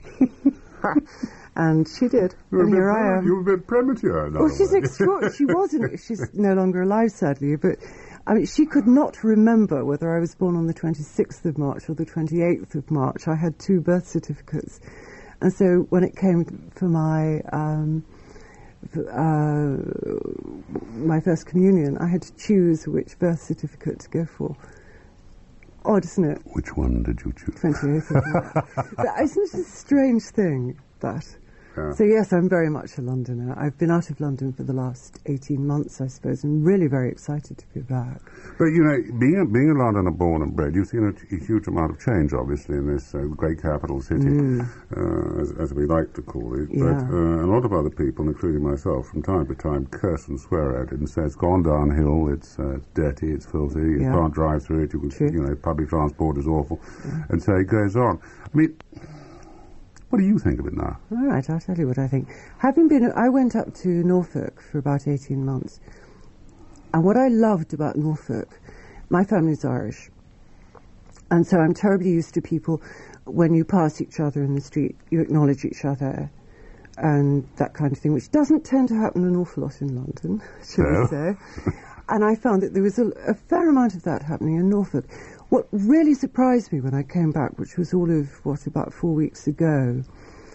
And she did, You're and here bit, I am. You're a bit premature now. Well, she's extraordinary. She wasn't. She's no longer alive, sadly, but I mean, she could not remember whether I was born on the twenty-sixth of March or the twenty-eighth of March. I had two birth certificates, and so when it came for my um, uh, my first communion, I had to choose which birth certificate to go for. Odd, isn't it? Which one did you choose? twenty-eighth of March. But isn't it a strange thing, that? Yeah. So yes, I'm very much a Londoner. I've been out of London for the last eighteen months, I suppose, and really very excited to be back. But, you know, being a, being a Londoner born and bred, you've seen a, a huge amount of change, obviously, in this uh, great capital city, Mm. uh, as, as we like to call it. Yeah. But uh, a lot of other people, including myself, from time to time curse and swear at it and say it's gone downhill, it's, uh, it's dirty, it's filthy, you Yeah. can't drive through it, you, can, True. you know, public transport is awful, and so it goes on. I mean... What do you think of it now? All right, I'll tell you what I think. Having been, I went up to Norfolk for about eighteen months, and what I loved about Norfolk, my family's Irish, and so I'm terribly used to people, when you pass each other in the street, you acknowledge each other, and that kind of thing, which doesn't tend to happen an awful lot in London, shall No. we say. And I found that there was a, a fair amount of that happening in Norfolk. What really surprised me when I came back, which was all of, what, about four weeks ago,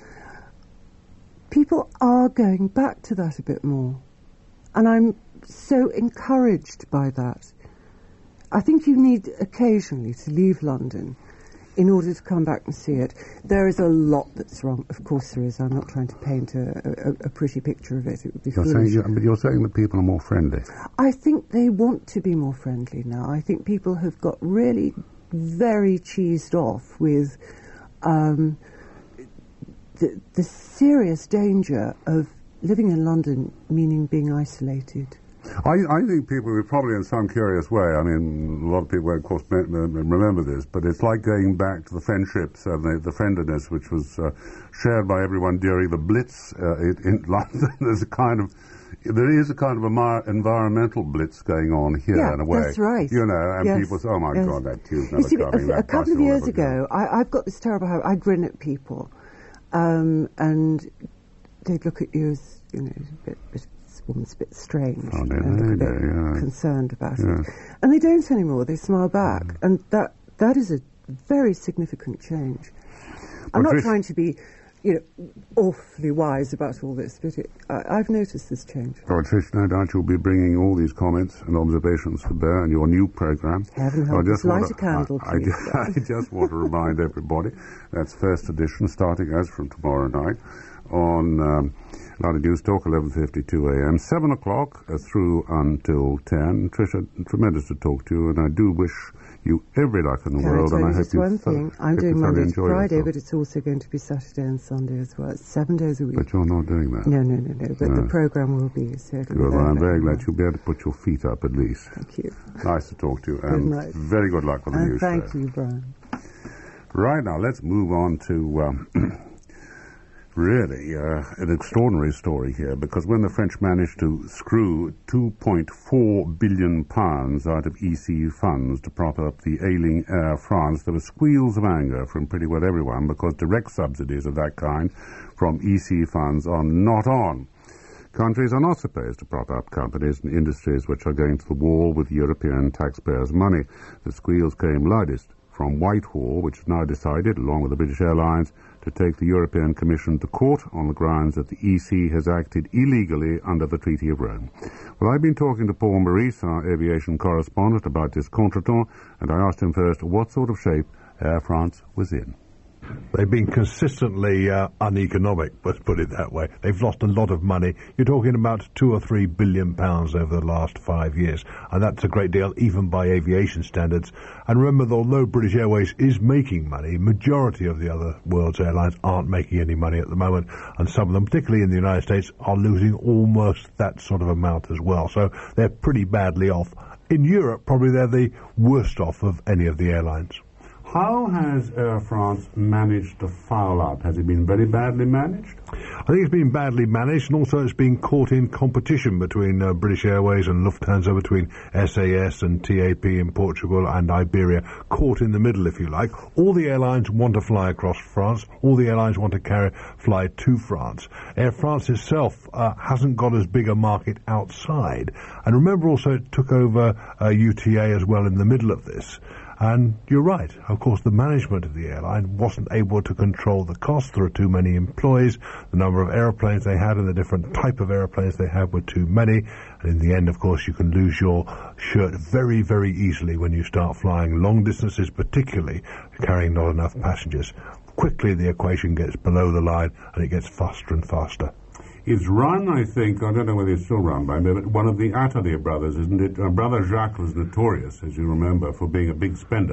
people are going back to that a bit more. And I'm so encouraged by that. I think you need occasionally to leave London in order to come back and see it. There is a lot that's wrong. Of course there is. I'm not trying to paint a, a, a pretty picture of it. It would be You're foolish. saying, but you're saying that people are more friendly. I think they want to be more friendly now. I think people have got really very cheesed off with um, the, the serious danger of living in London, meaning being isolated. I, I think people would probably, in some curious way, I mean, a lot of people, of course, me- me- remember this, but it's like going back to the friendships and the, the friendliness which was uh, shared by everyone during the Blitz uh, in, in London. There's a kind of, there is a kind of a mar- environmental blitz going on here Yeah, in a way. that's right. You know, and Yes, people say, oh my yes. God, that tube's You never see, coming. a, a that couple bus of will years never ago, I, I've got this terrible habit. I grin at people, um, and they'd look at you as, you know, a bit, bit, this woman's a bit strange. Oh, you they- know, look a they bit do, yeah. concerned about Yeah. it. And they don't anymore. They smile back. Mm. And that that is a very significant change. I'm Well, not Trish- trying to be, you know, awfully wise about all this, but it, I, I've noticed this change. Well, Trish, no doubt you'll be bringing all these comments and observations to bear in your new programme. Heaven I help us. just want Light to- a candle, I, I, please. ju- I just want to remind everybody that's first edition, starting as from tomorrow night on um, London News Talk, eleven fifty-two a m, seven o'clock uh, through until ten. Tricia, tremendous to talk to you, and I do wish you every luck in the Can world. I tell and I you hope just you one thor- thing? I'm hope you doing thoroughly Monday to enjoy Friday, yourself. but it's also going to be Saturday and Sunday as well. It's seven days a week. But you're not doing that. No, no, no, no. But No. the programme will be. So it'll be Good. Well, there I'm for very everyone. glad you'll be able to put your feet up at least. Thank you. Nice to talk to you, Good and night. very good luck on the And news thank show. you, Brian. Right, now let's move on to um, really uh, an extraordinary story here, because when the French managed to screw two point four billion pounds out of E C funds to prop up the ailing Air France, there were squeals of anger from pretty well everyone, because direct subsidies of that kind from E C funds are not on. Countries are not supposed to prop up companies and industries which are going to the wall with European taxpayers' money. The squeals came loudest from Whitehall, which has now decided, along with the British Airlines, to take the European Commission to court on the grounds that the E C has acted illegally under the Treaty of Rome. Well, I've been talking to Paul Maurice, our aviation correspondent, about this contretemps, and I asked him first what sort of shape Air France was in. They've been consistently uh, uneconomic, let's put it that way. They've lost a lot of money. You're talking about two or three billion pounds over the last five years, and that's a great deal, even by aviation standards. And remember that although British Airways is making money, majority of the other world's airlines aren't making any money at the moment, and some of them, particularly in the United States, are losing almost that sort of amount as well. So they're pretty badly off. In Europe, probably they're the worst off of any of the airlines. How has Air France managed to foul up? Has it been very badly managed? I think it's been badly managed, and also it's been caught in competition between uh, British Airways and Lufthansa, between S A S and T A P in Portugal and Iberia, caught in the middle, if you like. All the airlines want to fly across France. All the airlines want to carry, fly to France. Air France itself uh, hasn't got as big a market outside. And remember also it took over uh, U T A as well in the middle of this. And you're right, of course the management of the airline wasn't able to control the cost. There are too many employees, the number of aeroplanes they had and the different type of aeroplanes they had were too many, and in the end, of course, you can lose your shirt very, very easily when you start flying long distances, particularly carrying not enough passengers. Quickly the equation gets below the line and it gets faster and faster. It's run, I think, I don't know whether it's still run by me, but one of the Atelier brothers, isn't it? Uh, Brother Jacques was notorious, as you remember, for being a big spender.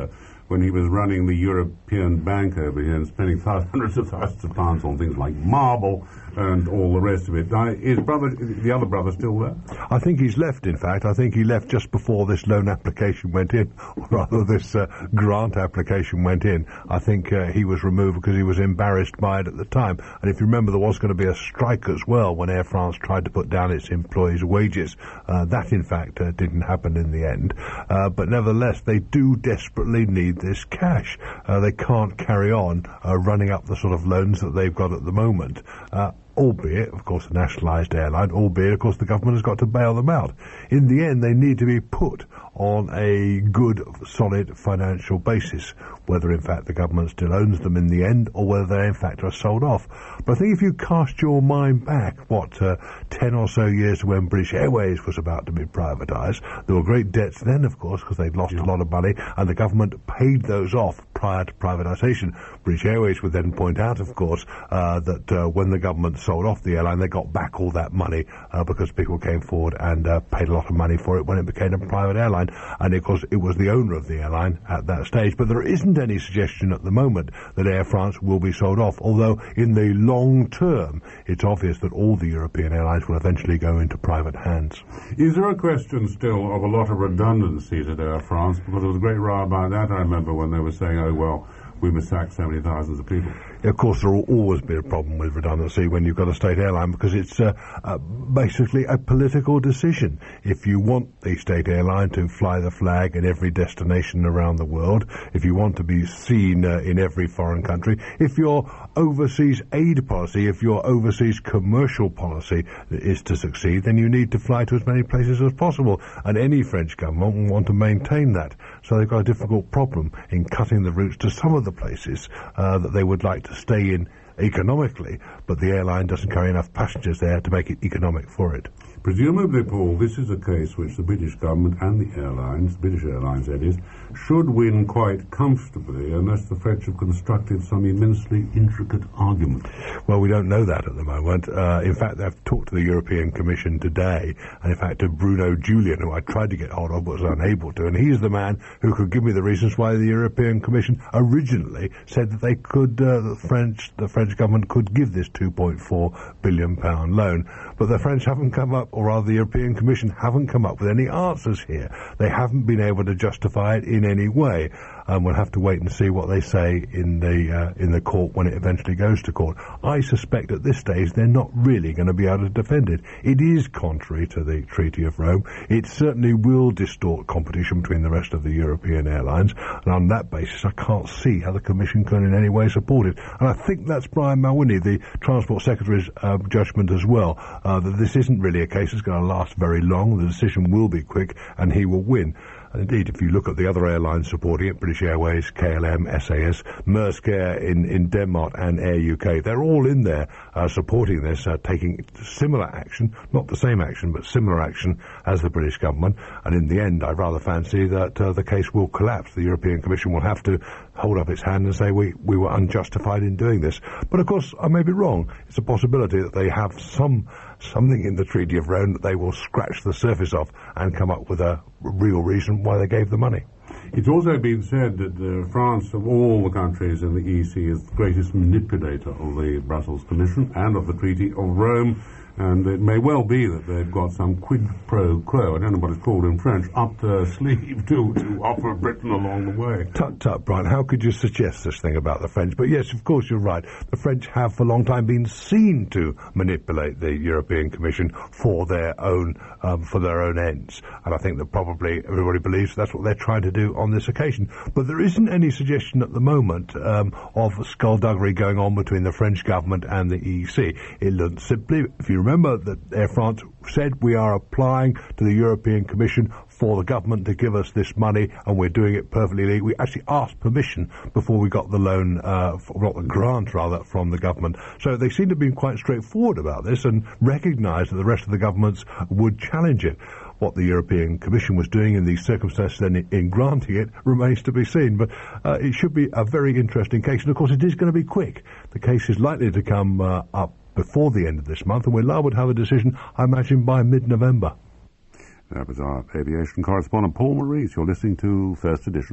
when he was running the European Bank over here and spending thousands, hundreds of thousands of pounds on things like marble and all the rest of it. Now, his brother, the other brother, still there? I think he's left, in fact. I think he left just before this loan application went in, or rather this uh, grant application went in. I think uh, he was removed because he was embarrassed by it at the time. And if you remember, there was going to be a strike as well when Air France tried to put down its employees' wages. Uh, that, in fact, uh, didn't happen in the end. Uh, but nevertheless, they do desperately need this cash. Uh, they can't carry on uh, running up the sort of loans that they've got at the moment. Uh, albeit, of course, a nationalised airline, albeit, of course, the government has got to bail them out. In the end, they need to be put on a good, solid financial basis, whether, in fact, the government still owns them in the end, or whether they, in fact, are sold off. But I think if you cast your mind back, what, uh, ten or so years to when British Airways was about to be privatised, there were great debts then, of course, because they'd lost yeah. a lot of money, and the government paid those off prior to privatisation. British Airways would then point out, of course, uh, that uh, when the government sold off the airline, they got back all that money uh, because people came forward and uh, paid a lot of money for it when it became a private airline. And of course, it was the owner of the airline at that stage. But there isn't any suggestion at the moment that Air France will be sold off, although in the long term, it's obvious that all the European airlines will eventually go into private hands. Is there a question still of a lot of redundancies at Air France? Because there was a great row about that, I remember, when they were saying, oh, well, we must sack so many thousands of people. Of course, there will always be a problem with redundancy when you've got a state airline, because it's uh, uh, basically a political decision. If you want the state airline to fly the flag in every destination around the world, if you want to be seen uh, in every foreign country, if your overseas aid policy, if your overseas commercial policy is to succeed, then you need to fly to as many places as possible. And any French government will want to maintain that. So they've got a difficult problem in cutting the routes to some of the places uh, that they would like to stay in economically, but the airline doesn't carry enough passengers there to make it economic for it. Presumably, Paul, this is a case which the British government and the airlines, British Airlines that is, should win quite comfortably unless the French have constructed some immensely intricate argument. Well, we don't know that at the moment. Uh, in fact, I've talked to the European Commission today, and in fact to Bruno Julian, who I tried to get hold of but was unable to, and he's the man who could give me the reasons why the European Commission originally said that they could, uh, the French, the French government could give this two point four billion pound loan. But the French haven't come up, or rather the European Commission haven't come up with any answers here. They haven't been able to justify it in any way. And we'll have to wait and see what they say in the uh, in the court when it eventually goes to court. I suspect at this stage they're not really going to be able to defend it. It is contrary to the Treaty of Rome. It certainly will distort competition between the rest of the European airlines. And on that basis, I can't see how the Commission can in any way support it. And I think that's Brian Mulroney, the Transport Secretary's uh, judgment as well, uh, that this isn't really a case that's going to last very long. The decision will be quick, and he will win. And indeed, if you look at the other airlines supporting it, British Airways, K L M, S A S, Maersk Air in, in Denmark and Air U K, they're all in there uh, supporting this, uh, taking similar action, not the same action, but similar action as the British government. And in the end, I rather fancy that uh, the case will collapse. The European Commission will have to hold up its hand and say we, we were unjustified in doing this. But of course, I may be wrong. It's a possibility that they have some something in the Treaty of Rome that they will scratch the surface of and come up with a real reason why they gave the money. It's also been said that uh, France, of all the countries in the E C, is the greatest manipulator of the Brussels Commission and of the Treaty of Rome. And it may well be that they've got some quid pro quo, I don't know what it's called in French, up their sleeve to, to offer Britain along the way. Tut, tut, Brian, how could you suggest this thing about the French? But yes, of course, you're right. The French have for a long time been seen to manipulate the European Commission for their own, um, for their own ends. And I think that probably everybody believes that's what they're trying to do on this occasion. But there isn't any suggestion at the moment um, of skullduggery going on between the French government and the E C. It looks simply, if you remember that Air France said we are applying to the European Commission for the government to give us this money, and we're doing it perfectly legally. We actually asked permission before we got the loan, uh, not the grant rather, from the government. So they seem to have been quite straightforward about this and recognised that the rest of the governments would challenge it. What the European Commission was doing in these circumstances and in, in granting it remains to be seen. But uh, it should be a very interesting case. And of course it is going to be quick. The case is likely to come uh, up before the end of this month, and we're liable to have a decision, I imagine, by mid-November. That was our aviation correspondent, Paul Maurice. You're listening to First Edition.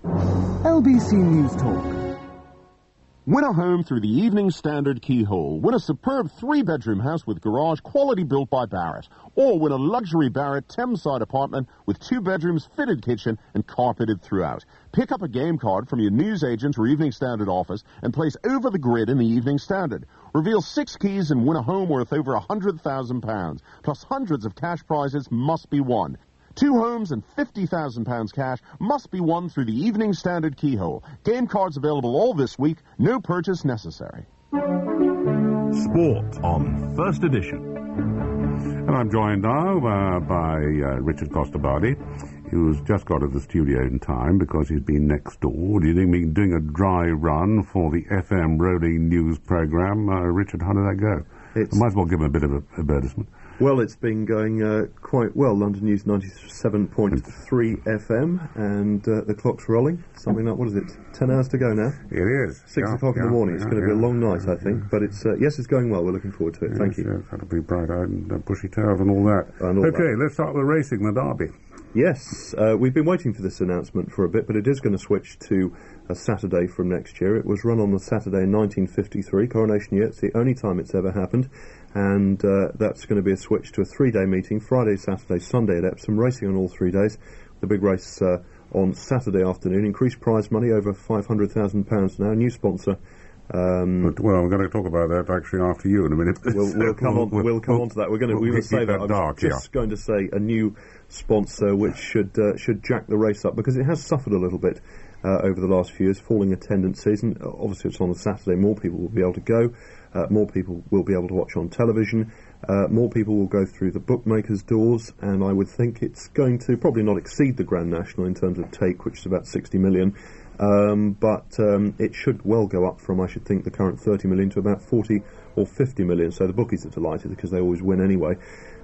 L B C News Talk. Win a home through the Evening Standard keyhole. Win a superb three-bedroom house with garage, quality built by Barrett. Or win a luxury Barrett Thameside apartment with two bedrooms, fitted kitchen, and carpeted throughout. Pick up a game card from your newsagent or Evening Standard office and place over the grid in the Evening Standard. Reveal six keys and win a home worth over one hundred thousand pounds. Plus hundreds of cash prizes must be won. Two homes and fifty thousand pounds cash must be won through the Evening Standard keyhole. Game cards available all this week. No purchase necessary. Sport on First Edition. And I'm joined now uh, by uh, Richard Costabadi, who's just got to the studio in time because he's been next door. Do you think he's doing a dry run for the F M rolling news programme? Uh, Richard, how did that go? It's I might as well give him a bit of an advertisement. Well, it's been going uh, quite well. London News ninety-seven point three F M, and uh, the clock's rolling. Something like, what is it, ten hours to go now? It is. Six yeah, o'clock yeah, in the morning. It's yeah, going to yeah, be a long night, yeah, I think. yeah. But it's uh, yes, it's going well. We're looking forward to it. Yes, Thank you. Yes, that'll be bright-eyed and uh, bushy-tailed and all that. And all okay, that. let's start with racing, the Derby. Yes, uh, we've been waiting for this announcement for a bit, but it is going to switch to a Saturday from next year. It was run on the Saturday in nineteen fifty-three, Coronation Year. It's the only time it's ever happened, and uh, that's going to be a switch to a three-day meeting, Friday, Saturday, Sunday at Epsom, racing on all three days. The big race uh, on Saturday afternoon, increased prize money over five hundred thousand pounds now, new sponsor. Um, but, well, we're going to talk about that actually after you in a minute. We'll, we'll come on. We'll, we'll come we'll, on to that. We're going to. We'll we will say that. that dark, I was just yeah. going to say a new sponsor which should uh, should jack the race up because it has suffered a little bit uh, over the last few years, falling attendances. And uh, obviously, it's on a Saturday. More people will be able to go. Uh, more people will be able to watch on television. Uh, more people will go through the bookmakers' doors, and I would think it's going to probably not exceed the Grand National in terms of take, which is about sixty million. Um, but um, it should well go up from, I should think, the current thirty million to about forty or fifty million. So the bookies are delighted because they always win anyway.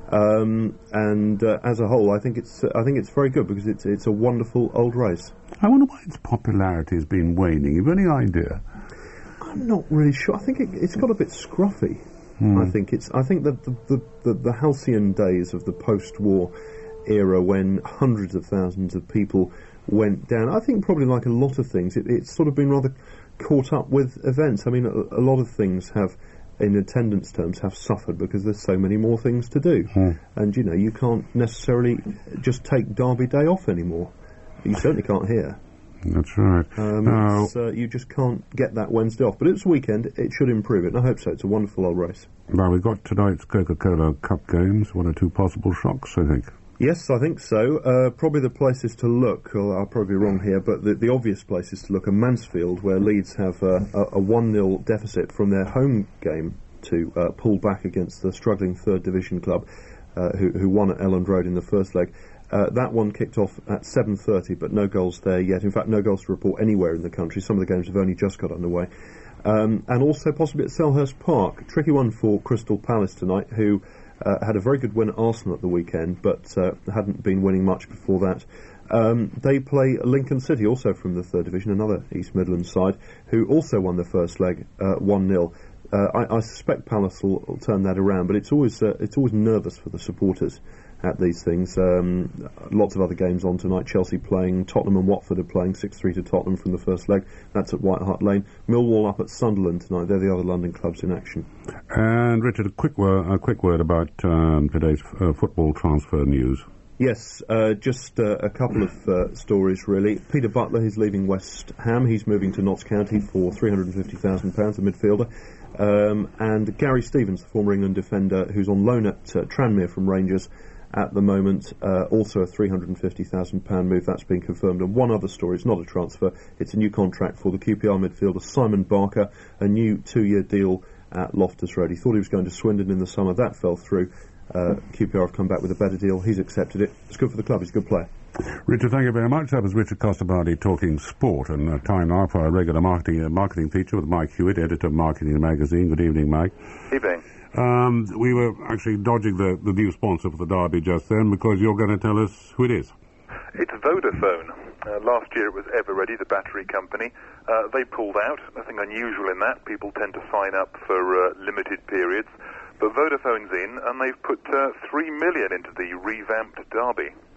Um, and uh, as a whole, I think it's uh, I think it's very good because it's it's a wonderful old race. I wonder why its popularity has been waning. Have you any idea? I'm not really sure. I think it, it's got a bit scruffy. Hmm. I think it's. I think that the, the, the, the halcyon days of the post-war era, when hundreds of thousands of people went down, I think probably like a lot of things, it, it's sort of been rather caught up with events. I mean, a, a lot of things have, in attendance terms, have suffered because there's so many more things to do. Hmm. And, you know, you can't necessarily just take Derby Day off anymore. You certainly can't here. That's right. Um, now, it's, uh, you just can't get that Wednesday off. But it's a weekend. It should improve it, and I hope so. It's a wonderful old race. Now, we've got tonight's Coca-Cola Cup games. One or two possible shocks, I think. Yes, I think so. Uh, probably the places to look, or I'll probably be wrong here, but the, the obvious places to look are Mansfield, where Leeds have uh, a, a one nil deficit from their home game to uh, pull back against the struggling third division club, uh, who, who won at Elland Road in the first leg. Uh, that one kicked off at seven thirty, but no goals there yet. In fact, no goals to report anywhere in the country. Some of the games have only just got underway. Um, and also possibly at Selhurst Park. Tricky one for Crystal Palace tonight, who uh, had a very good win at Arsenal at the weekend, but uh, hadn't been winning much before that. Um, they play Lincoln City, also from the third division, another East Midlands side, who also won their first leg uh, one nil. Uh, I, I suspect Palace will, will turn that around, but it's always uh, it's always nervous for the supporters at these things. Um, lots of other games on tonight. Chelsea playing, Tottenham and Watford are playing six three to Tottenham from the first leg. That's at White Hart Lane. Millwall up at Sunderland tonight. They're the other London clubs in action. And Richard, a quick word, a quick word about um, today's uh, football transfer news. Yes, uh, just uh, a couple of uh, stories really. Peter Butler, he's leaving West Ham. He's moving to Notts County for three hundred fifty thousand pounds, a midfielder. Um, and Gary Stevens, the former England defender, who's on loan at uh, Tranmere from Rangers at the moment, uh, also a three hundred fifty thousand pounds move. That's been confirmed. And one other story, it's not a transfer, it's a new contract for the Q P R midfielder Simon Barker, a new two-year deal at Loftus Road. He thought he was going to Swindon in the summer. That fell through. Uh, Q P R have come back with a better deal. He's accepted it. It's good for the club. He's a good player. Richard, thank you very much. That was Richard Costabadi talking sport, and uh, time now for our regular marketing uh, marketing feature with Mike Hewitt, editor of Marketing Magazine. Good evening, Mike. Evening. Um, we were actually dodging the, the new sponsor for the Derby just then because you're going to tell us who it is. It's Vodafone. Uh, last year it was Everready, the battery company. Uh, they pulled out. Nothing unusual in that. People tend to sign up for uh, limited periods. But Vodafone's in, and they've put uh, three million into the revamped Derby.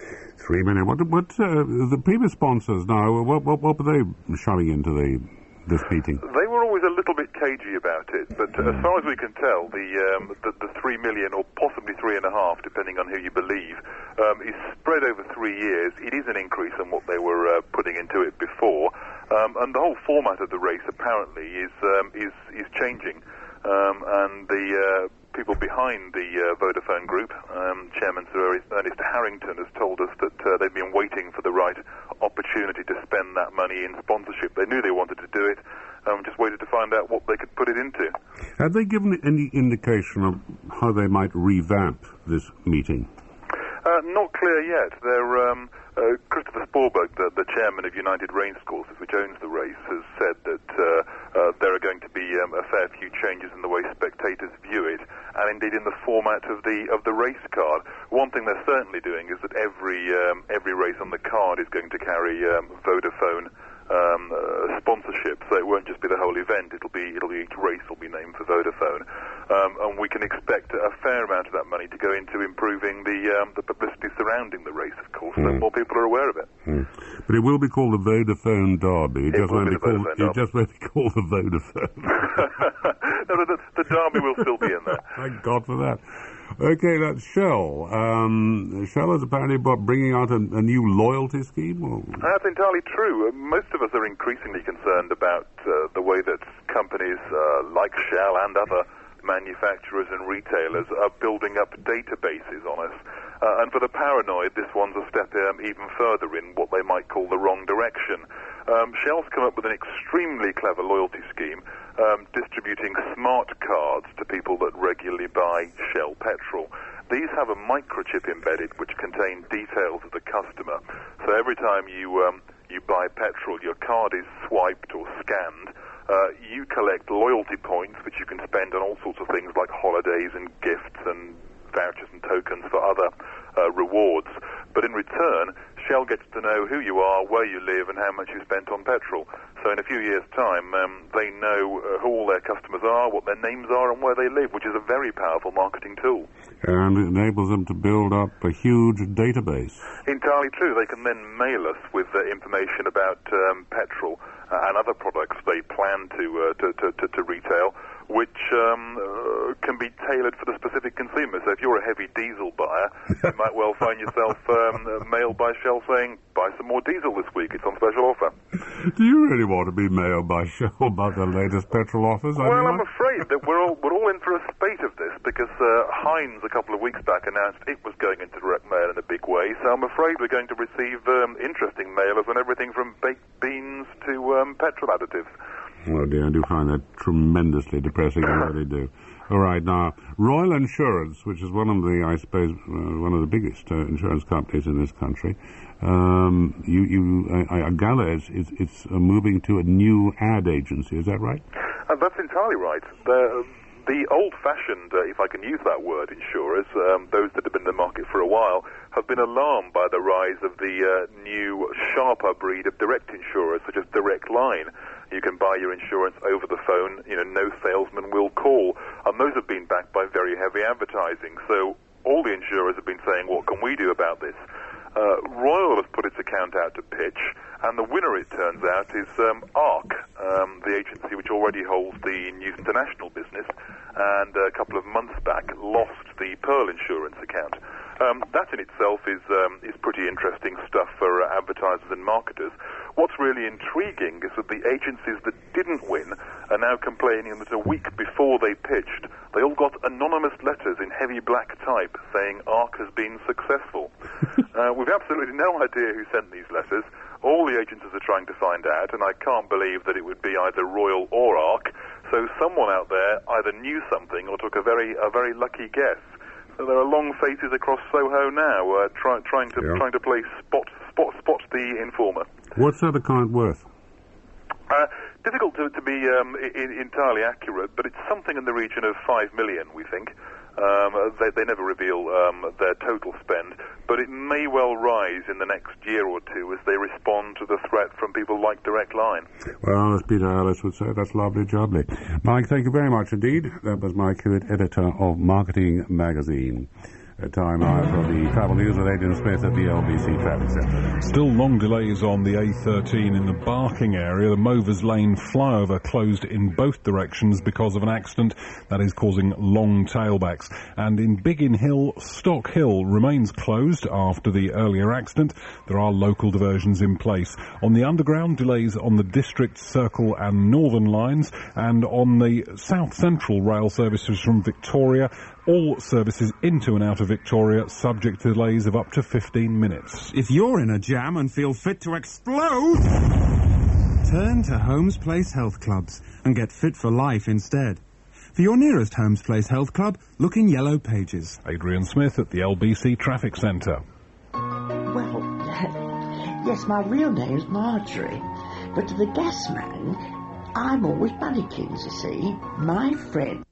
Three million. What, what, uh, the previous sponsors now, what, what, what were they shoving into the, this meeting? They were always a little bit cagey about it, but uh, as far as we can tell, the, um, the, the three million, or possibly three and a half, depending on who you believe, um, is spread over three years. It is an increase on what they were uh, putting into it before, um, and the whole format of the race apparently is, um, is, is changing. Um, and the uh, people behind the uh, Vodafone Group, um, Chairman Sir Ernest Harrington, has told us that uh, they've been waiting for the right opportunity to spend that money in sponsorship. They knew they wanted to do it, um, just waited to find out what they could put it into. Have they given any indication of how they might revamp this meeting? Uh, not clear yet. They're, um, uh, Christopher Sporberg, the, the chairman of United Racecourses, which owns the race, has said that uh, uh, there are going to be um, a fair few changes in the way spectators view it, and indeed in the format of the of the race card. One thing they're certainly doing is that every um, every race on the card is going to carry um, Vodafone Um, uh, sponsorship, so it won't just be the whole event. It'll be, it'll be each race will be named for Vodafone, um, and we can expect a fair amount of that money to go into improving the um, the publicity surrounding the race, of course, so Mm. more people are aware of it. Mm. But it will be called the Vodafone Derby. It, It just will won't be be the called. Vodafone It Derby. just won't be called the Vodafone. no, no, the, the Derby will still be in there. Thank God for that. Okay, that's Shell. Um, Shell is apparently about bringing out a, a new loyalty scheme. Or? That's entirely true. Uh, most of us are increasingly concerned about uh, the way that companies uh, like Shell and other manufacturers and retailers are building up databases on us. Uh, and for the paranoid, this one's a step um, even further in what they might call the wrong direction. Um, Shell's come up with an extremely clever loyalty scheme, um, distributing smart cards to people that regularly buy Shell petrol. These have a microchip embedded which contain details of the customer. So every time you um, you buy petrol, your card is swiped or scanned. Uh, you collect loyalty points which you can spend on all sorts of things like holidays and gifts and vouchers and tokens for other uh, rewards. But in return, Shell gets to know who you are, where you live, and how much you spent on petrol. So in a few years' time, um, they know uh, who all their customers are, what their names are, and where they live, which is a very powerful marketing tool. And it enables them to build up a huge database. Entirely true. They can then mail us with uh, information about um, petrol uh, and other products they plan to, uh, to, to, to, to retail, which um, uh, can be tailored for the specific consumer. So if you're a heavy diesel buyer, you might well find yourself um, uh, mailed by Shell saying, buy some more diesel this week, it's on special offer. Do you really want to be mailed by Shell about the latest petrol offers? I Well, mean, I'm afraid that we're all, we're all in for a spate of this, because uh, Heinz a couple of weeks back announced it was going into direct mail in a big way, so I'm afraid we're going to receive um, interesting mailers on everything from baked beans to um, petrol additives. Oh dear, I do find that tremendously depressing. I really do. All right, now, Royal Insurance, which is one of the, I suppose, uh, one of the biggest uh, insurance companies in this country, um, you, you, I, I gather it's, it's, it's uh, moving to a new ad agency. Is that right? Uh, that's entirely right. The, the old-fashioned, uh, if I can use that word, insurers, um, those that have been in the market for a while, have been alarmed by the rise of the uh, new, sharper breed of direct insurers, such as Direct Line. You can buy your insurance over the phone, you know, no salesman will call. And those have been backed by very heavy advertising. So all the insurers have been saying, what can we do about this? Uh, Royal has put its account out to pitch, and the winner, it turns out, is um, ARC, um, the agency which already holds the News International business, and uh, a couple of months back lost the Pearl Insurance account. Um, that in itself is um, is pretty interesting stuff for uh, advertisers and marketers. What's really intriguing is that the agencies that didn't win are now complaining that a week before they pitched, they all got anonymous letters in heavy black type saying ARC has been successful. uh, we've absolutely no idea who sent these letters. All the agencies are trying to find out, and I can't believe that it would be either Royal or ARC. So someone out there either knew something or took a very a very lucky guess. So there are long faces across Soho now, uh, try, trying to Yeah. trying to play spot spot spot the informer. What's that account worth? Uh, difficult to, to be um, I- I- entirely accurate, but it's something in the region of five million, we think. Um, they, they never reveal um, their total spend, but it may well rise in the next year or two as they respond to the threat from people like Direct Line. Well, as Peter Ellis would say, that's lovely jubbly. Mike, thank you very much indeed. That was Mike Hewitt, editor of Marketing Magazine. Uh, time now for the travel news with Adrian Smith at the L B C Traffic Centre. Still long delays on the A thirteen in the Barking area. The Movers Lane flyover closed in both directions because of an accident that is causing long tailbacks. And in Biggin Hill, Stock Hill remains closed after the earlier accident. There are local diversions in place. On the Underground, delays on the District, Circle and Northern lines, and on the South Central rail services from Victoria, all services into and out of Victoria subject to delays of up to fifteen minutes. If you're in a jam and feel fit to explode, turn to Holmes Place Health Clubs and get fit for life instead. For your nearest Holmes Place Health Club, look in Yellow Pages. Adrian Smith at the L B C Traffic Centre. Well, uh, yes, my real name's Marjorie, but to the gas man, I'm always Bunnykins, you see. My friend...